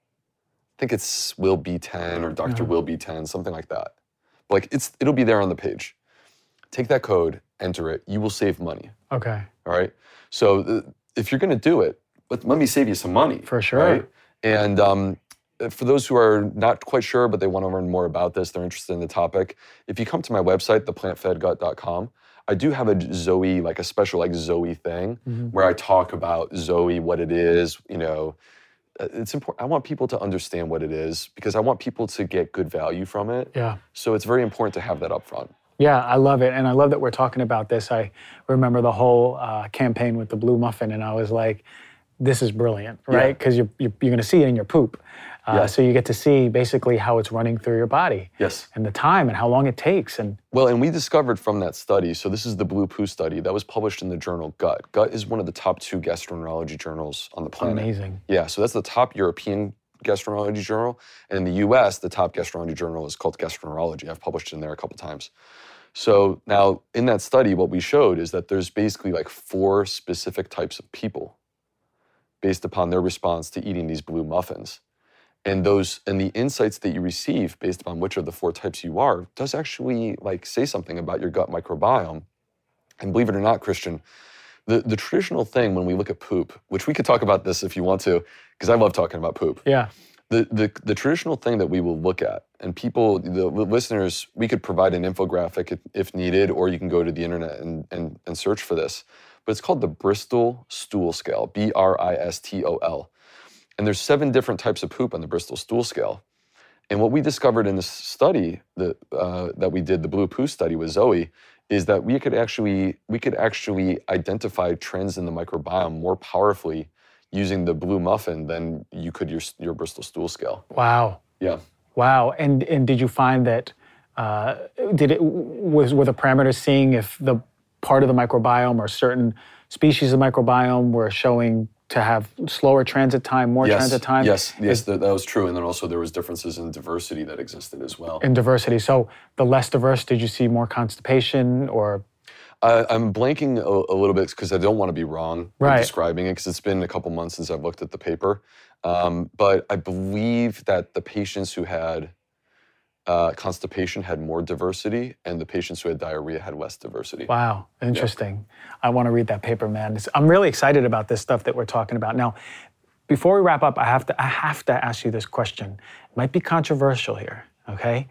[SPEAKER 1] I think it's Will B10 or Dr. Will B10, something like that. Like it'll be there on the page. Take that code, enter it, you will save money.
[SPEAKER 2] Okay.
[SPEAKER 1] All right? So if you're gonna do it, let me save you some money.
[SPEAKER 2] For sure.
[SPEAKER 1] Right? And for those who are not quite sure, but they want to learn more about this, they're interested in the topic, if you come to my website, theplantfedgut.com, I do have a Zoe, like a special like Zoe thing where I talk about Zoe, what it is, you know. It's important. I want people to understand what it is because I want people to get good value from it.
[SPEAKER 2] Yeah.
[SPEAKER 1] So it's very important to have that up front.
[SPEAKER 2] Yeah, I love it. And I love that we're talking about this. I remember the whole campaign with the blue muffin, and I was like, this is brilliant, right? Because you're going to see it in your poop. So you get to see basically how it's running through your body.
[SPEAKER 1] Yes.
[SPEAKER 2] And the time and how long it takes.
[SPEAKER 1] Well, and we discovered from that study, so this is the Blue Poo study that was published in the journal Gut. Gut is one of the top 2 gastroenterology journals on the planet.
[SPEAKER 2] Amazing.
[SPEAKER 1] Yeah, so that's the top European gastroenterology journal. And in the US, the top gastroenterology journal is called Gastroenterology. I've published in there a couple times. So now in that study, what we showed is that there's basically like 4 specific types of people based upon their response to eating these blue muffins. And the insights that you receive based upon which of the 4 types you are does actually like say something about your gut microbiome. And believe it or not, Christian, the traditional thing when we look at poop, which we could talk about this if you want to, because I love talking about poop.
[SPEAKER 2] Yeah.
[SPEAKER 1] The traditional thing that we will look at, and people, the listeners, we could provide an infographic if needed, or you can go to the internet and search for this. But it's called the Bristol Stool Scale, BRISTOL. And there's 7 different types of poop on the Bristol Stool Scale. And what we discovered in this study that we did, the Blue Poo study with Zoe, is that we could actually identify trends in the microbiome more powerfully using the blue muffin than you could your Bristol Stool Scale.
[SPEAKER 2] Wow.
[SPEAKER 1] Yeah.
[SPEAKER 2] Wow. And did you find that were the parameters seeing if the part of the microbiome or certain species of microbiome were showing to have slower transit time, more transit time?
[SPEAKER 1] Yes, that was true. And then also there was differences in diversity that existed as well.
[SPEAKER 2] In diversity. So the less diverse, did you see more constipation or?
[SPEAKER 1] I'm blanking a little bit because I don't want to be wrong in describing it because it's been a couple months since I've looked at the paper. But I believe that the patients who had constipation had more diversity and the patients who had diarrhea had less diversity.
[SPEAKER 2] Wow, interesting. I want to read that paper, man. I'm really excited about this stuff that we're talking about. Now, before we wrap up, I have to ask you this question. It might be controversial here, okay?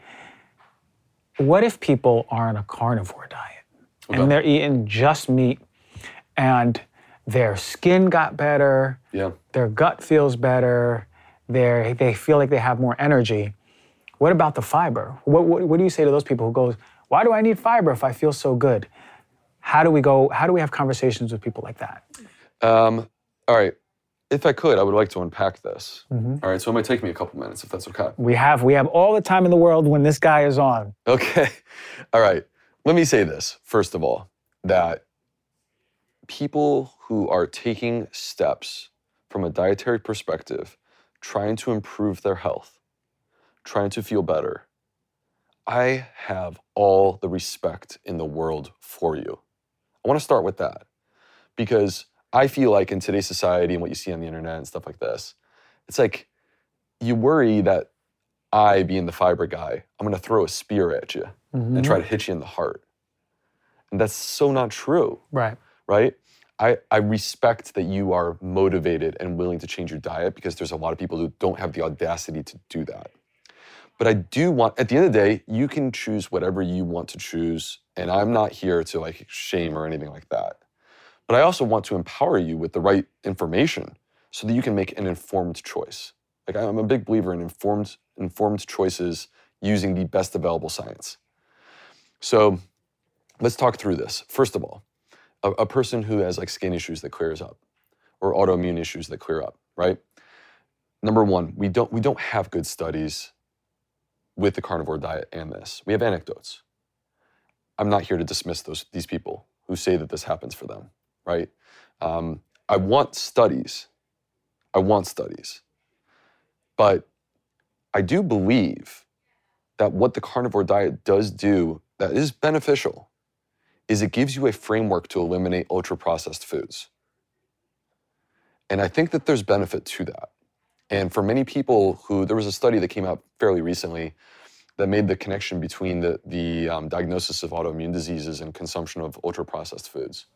[SPEAKER 2] What if people are on a carnivore diet and they're eating just meat and their skin got better, their gut feels better, they feel like they have more energy? What about the fiber? What do you say to those people who goes, why do I need fiber if I feel so good? How do we have conversations with people like that?
[SPEAKER 1] All right. If I could, I would like to unpack this. All right, so it might take me a couple minutes if that's okay.
[SPEAKER 2] We have all the time in the world when this guy is on.
[SPEAKER 1] Okay. All right. Let me say this, first of all, that people who are taking steps from a dietary perspective, trying to improve their health, trying to feel better, I have all the respect in the world for you. I want to start with that because I feel like in today's society and what you see on the internet and stuff like this, it's like you worry that I, being the fiber guy, I'm going to throw a spear at you and try to hit you in the heart. And that's so not true.
[SPEAKER 2] Right.
[SPEAKER 1] I respect that you are motivated and willing to change your diet because there's a lot of people who don't have the audacity to do that. But I do want, at the end of the day, you can choose whatever you want to choose, and I'm not here to like shame or anything like that. But I also want to empower you with the right information so that you can make an informed choice. Like I'm a big believer in informed choices using the best available science. So let's talk through this. First of all, a person who has like skin issues that clears up or autoimmune issues that clear up, right? Number one, we don't have good studies with the carnivore diet and this. We have anecdotes. I'm not here to dismiss these people who say that this happens for them, right? I want studies. But I do believe that what the carnivore diet does do that is beneficial is it gives you a framework to eliminate ultra-processed foods. And I think that there's benefit to that. And for many people there was a study that came out fairly recently that made the connection between the diagnosis of autoimmune diseases and consumption of ultra-processed foods.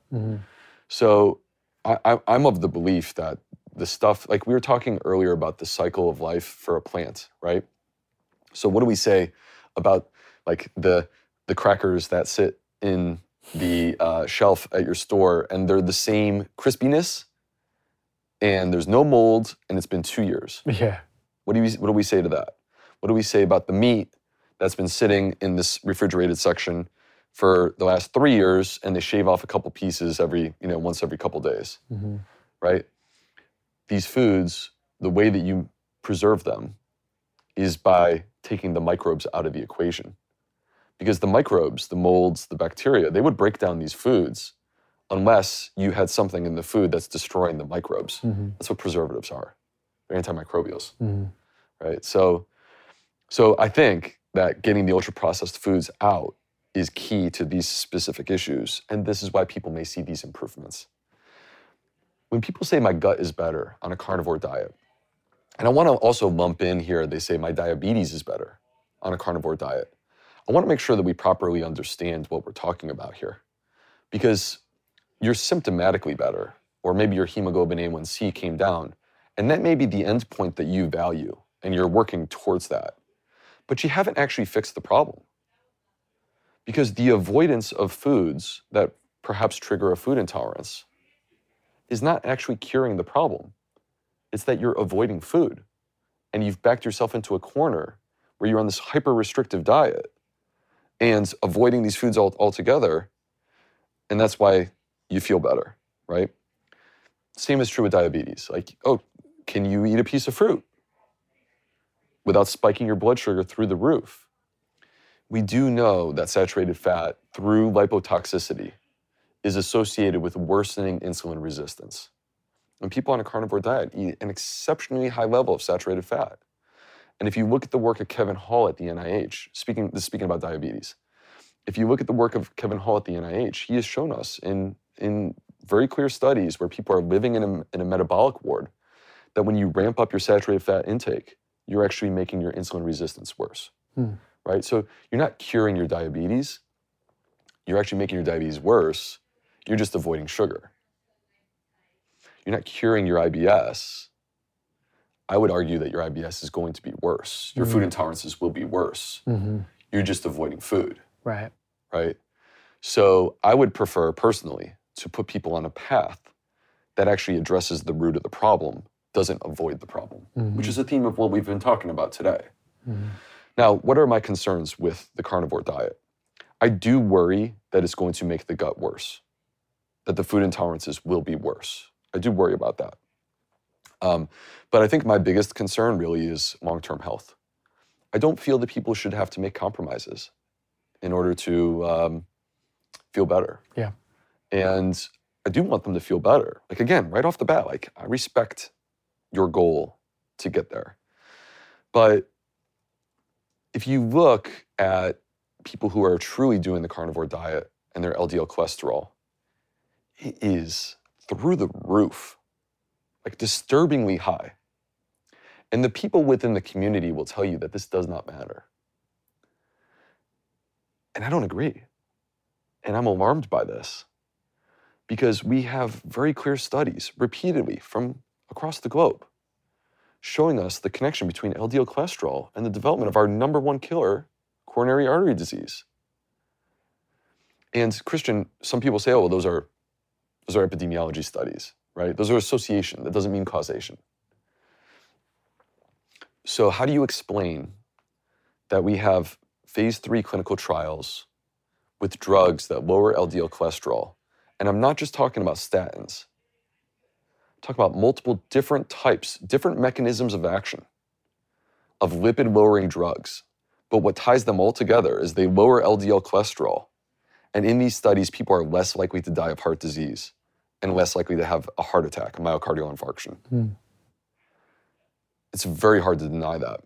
[SPEAKER 1] So I'm of the belief that the stuff, like we were talking earlier about the cycle of life for a plant, right? So what do we say about like the crackers that sit in the shelf at your store and they're the same crispiness and there's no mold and it's been 2 years?
[SPEAKER 2] Yeah.
[SPEAKER 1] What do we say to that? What do we say about the meat that's been sitting in this refrigerated section for the last 3 years and they shave off a couple pieces once every couple days, right? These foods, the way that you preserve them is by taking the microbes out of the equation. Because the microbes, the molds, the bacteria, they would break down these foods unless you had something in the food that's destroying the microbes. That's what preservatives are. They're antimicrobials, right? So I think that getting the ultra-processed foods out is key to these specific issues, and this is why people may see these improvements. When people say my gut is better on a carnivore diet, and I want to also lump in here, they say my diabetes is better on a carnivore diet. I want to make sure that we properly understand what we're talking about here, because you're symptomatically better, or maybe your hemoglobin A1C came down, and that may be the end point that you value, and you're working towards that. But you haven't actually fixed the problem. Because the avoidance of foods that perhaps trigger a food intolerance is not actually curing the problem. It's that you're avoiding food, and you've backed yourself into a corner where you're on this hyper-restrictive diet and avoiding these foods altogether, and that's why you feel better, right? Same is true with diabetes. Like, can you eat a piece of fruit without spiking your blood sugar through the roof? We do know that saturated fat through lipotoxicity is associated with worsening insulin resistance. And people on a carnivore diet eat an exceptionally high level of saturated fat. And if you look at the work of Kevin Hall at the NIH, speaking about diabetes, if you look at the work of Kevin Hall at the NIH, he has shown us in very clear studies where people are living in a metabolic ward that when you ramp up your saturated fat intake, you're actually making your insulin resistance worse, right? So you're not curing your diabetes. You're actually making your diabetes worse. You're just avoiding sugar. You're not curing your IBS. I would argue that your IBS is going to be worse. Your food intolerances will be worse. You're just avoiding food.
[SPEAKER 2] Right.
[SPEAKER 1] Right? So I would prefer, personally, to put people on a path that actually addresses the root of the problem, doesn't avoid the problem, which is the theme of what we've been talking about today. Now, what are my concerns with the carnivore diet? I do worry that it's going to make the gut worse, that the food intolerances will be worse. I do worry about that. But I think my biggest concern really is long-term health. I don't feel that people should have to make compromises in order to feel better.
[SPEAKER 2] Yeah.
[SPEAKER 1] And I do want them to feel better. Like, again, right off the bat, like, I respect your goal to get there. But if you look at people who are truly doing the carnivore diet and their LDL cholesterol, it is through the roof, like disturbingly high. And the people within the community will tell you that this does not matter. And I don't agree. And I'm alarmed by this because we have very clear studies repeatedly from across the globe showing us the connection between LDL cholesterol and the development of our number one killer, coronary artery disease. And Christian, some people say, oh, well, those are epidemiology studies, right? Those are association. That doesn't mean causation. So how do you explain that we have phase 3 clinical trials with drugs that lower LDL cholesterol? And I'm not just talking about statins. I'm talking about multiple different types, different mechanisms of action of lipid-lowering drugs. But what ties them all together is they lower LDL cholesterol. And in these studies, people are less likely to die of heart disease and less likely to have a heart attack, a myocardial infarction. It's very hard to deny that.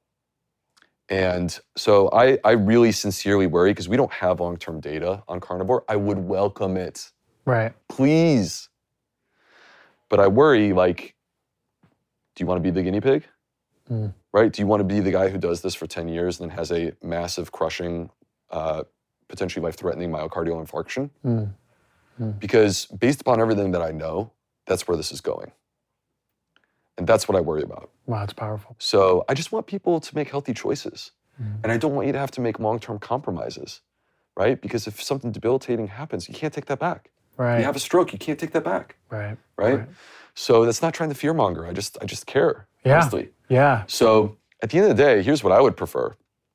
[SPEAKER 1] And so I really sincerely worry because we don't have long-term data on carnivore. I would welcome it.
[SPEAKER 2] Right.
[SPEAKER 1] Please. But I worry, like, do you want to be the guinea pig? Right? Do you want to be the guy who does this for 10 years and then has a massive, crushing, potentially life-threatening myocardial infarction? Because based upon everything that I know, that's where this is going. And that's what I worry about.
[SPEAKER 2] Wow, it's powerful.
[SPEAKER 1] So I just want people to make healthy choices. And I don't want you to have to make long-term compromises, right? Because if something debilitating happens, you can't take that back.
[SPEAKER 2] Right.
[SPEAKER 1] You have a stroke, you can't take that back.
[SPEAKER 2] Right.
[SPEAKER 1] So that's not trying to fearmonger. I just care, honestly.
[SPEAKER 2] Yeah.
[SPEAKER 1] So at the end of the day, here's what I would prefer.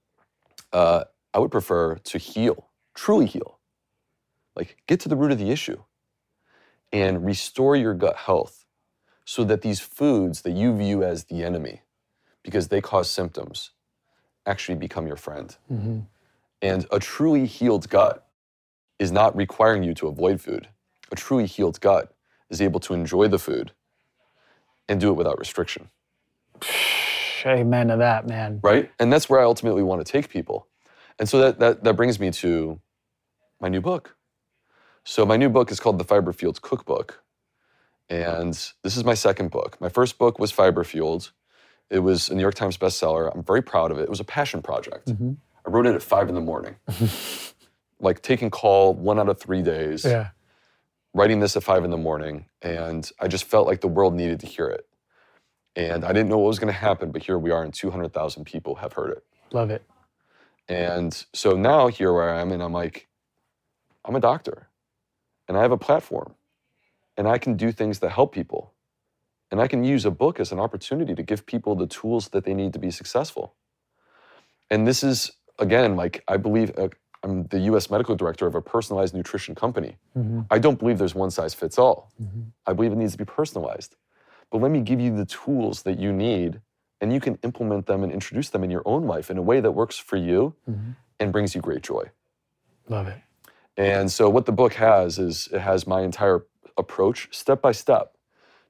[SPEAKER 1] I would prefer to heal, truly heal. Like, get to the root of the issue and restore your gut health so that these foods that you view as the enemy, because they cause symptoms, actually become your friend. And a truly healed gut is not requiring you to avoid food. A truly healed gut is able to enjoy the food and do it without restriction.
[SPEAKER 2] Amen to that, man.
[SPEAKER 1] Right? And that's where I ultimately want to take people. And so that brings me to my new book. So my new book is called The Fiber Fueled Cookbook. And this is my second book. My first book was Fiber Fueled. It was a New York Times bestseller. I'm very proud of it. It was a passion project. I wrote it at 5 a.m. Like taking call 1 out of 3 days.
[SPEAKER 2] Yeah.
[SPEAKER 1] Writing this at 5 a.m. And I just felt like the world needed to hear it. And I didn't know what was going to happen, but here we are and 200,000 people have heard it.
[SPEAKER 2] Love it.
[SPEAKER 1] And so now here where I am, and I'm like, I'm a doctor. And I have a platform. And I can do things that help people. And I can use a book as an opportunity to give people the tools that they need to be successful. And this is, again, like, I believe I'm the US medical director of a personalized nutrition company. I don't believe there's one size fits all. I believe it needs to be personalized. But let me give you the tools that you need, and you can implement them and introduce them in your own life in a way that works for you and brings you great joy.
[SPEAKER 2] Love it.
[SPEAKER 1] And so what the book has is it has my entire approach, step by step,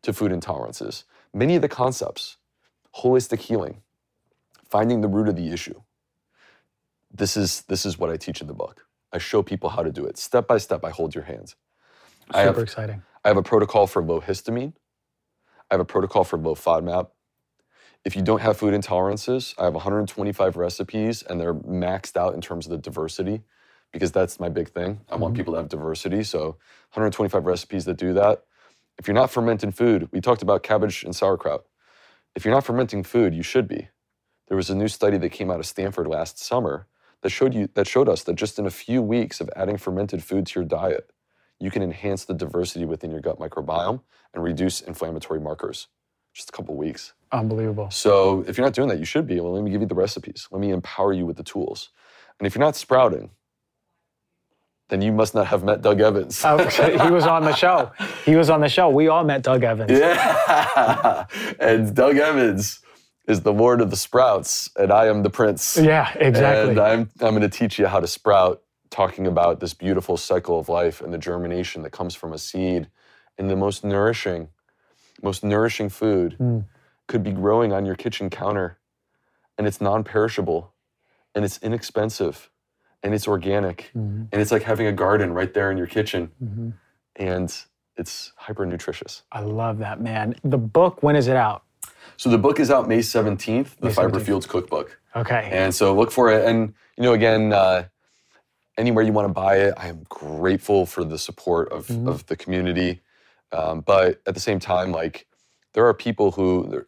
[SPEAKER 1] to food intolerances. Many of the concepts, holistic healing, finding the root of the issue. This is what I teach in the book. I show people how to do it. Step by step, I hold your hand.
[SPEAKER 2] Super exciting.
[SPEAKER 1] I have a protocol for low histamine. I have a protocol for low FODMAP. If you don't have food intolerances, I have 125 recipes, and they're maxed out in terms of the diversity, because that's my big thing. I want people to have diversity, so 125 recipes that do that. If you're not fermenting food, we talked about cabbage and sauerkraut. If you're not fermenting food, you should be. There was a new study that came out of Stanford last summer that showed us that just in a few weeks of adding fermented food to your diet, you can enhance the diversity within your gut microbiome and reduce inflammatory markers. Just a couple weeks.
[SPEAKER 2] Unbelievable.
[SPEAKER 1] So if you're not doing that, you should be. Well, let me give you the recipes. Let me empower you with the tools. And if you're not sprouting, then you must not have met Doug Evans.
[SPEAKER 2] He was on the show. He was on the show. We all met Doug Evans.
[SPEAKER 1] Yeah. And Doug Evans is the Lord of the Sprouts, and I am the Prince.
[SPEAKER 2] Yeah, exactly.
[SPEAKER 1] And I'm going to teach you how to sprout, talking about this beautiful cycle of life and the germination that comes from a seed. And the most nourishing food could be growing on your kitchen counter, and it's non-perishable, and it's inexpensive, and it's organic, and it's like having a garden right there in your kitchen, and it's hyper nutritious.
[SPEAKER 2] I love that, man. The book, when is it out?
[SPEAKER 1] So the book is out May 17th, the
[SPEAKER 2] May
[SPEAKER 1] Fiber
[SPEAKER 2] 17th.
[SPEAKER 1] Fields Cookbook.
[SPEAKER 2] Okay.
[SPEAKER 1] And so look for it. And, again, anywhere you want to buy it, I am grateful for the support of the community. But at the same time, like, there are people who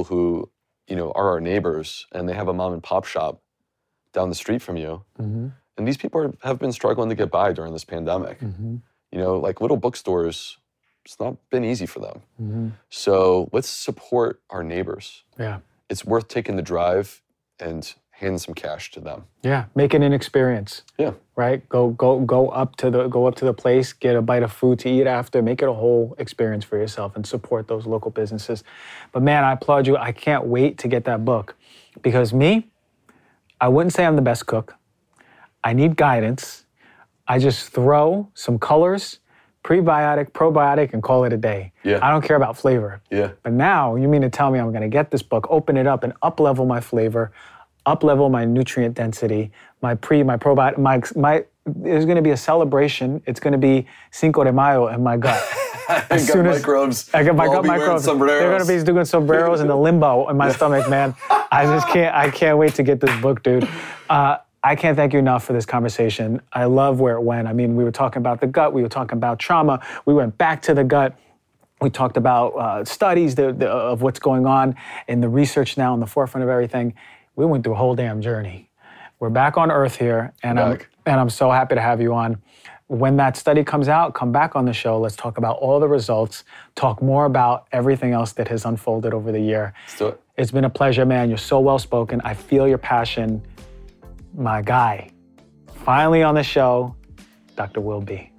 [SPEAKER 1] are our neighbors, and they have a mom and pop shop down the street from you. And these people have been struggling to get by during this pandemic. Like little bookstores, it's not been easy for them. So let's support our neighbors.
[SPEAKER 2] Yeah.
[SPEAKER 1] It's worth taking the drive and handing some cash to them.
[SPEAKER 2] Yeah. Make it an experience.
[SPEAKER 1] Yeah.
[SPEAKER 2] Right? Go up to the place, get a bite of food to eat after, make it a whole experience for yourself and support those local businesses. But man, I applaud you. I can't wait to get that book, because I wouldn't say I'm the best cook. I need guidance. I just throw some colors, prebiotic, probiotic, and call it a day.
[SPEAKER 1] Yeah.
[SPEAKER 2] I don't care about flavor.
[SPEAKER 1] Yeah.
[SPEAKER 2] But now you mean to tell me I'm going to get this book, open it up, and up-level my flavor, up-level my nutrient density, my probiotic, there's going to be a celebration. It's going to be Cinco de Mayo in my gut.
[SPEAKER 1] Microbes.
[SPEAKER 2] I got my gut
[SPEAKER 1] microbes.
[SPEAKER 2] They're going to be doing sombreros in the limbo in my stomach, man. I can't wait to get this book, dude. I can't thank you enough for this conversation. I love where it went. I mean, we were talking about the gut. We were talking about trauma. We went back to the gut. We talked about studies of what's going on in the research now in the forefront of everything. We went through a whole damn journey. We're back on Earth here, and I'm so happy to have you on. When that study comes out, come back on the show. Let's talk about all the results, talk more about everything else that has unfolded over the year.
[SPEAKER 1] Let's do it.
[SPEAKER 2] It's been a pleasure, man. You're so well-spoken. I feel your passion. My guy. Finally on the show, Dr. Will B.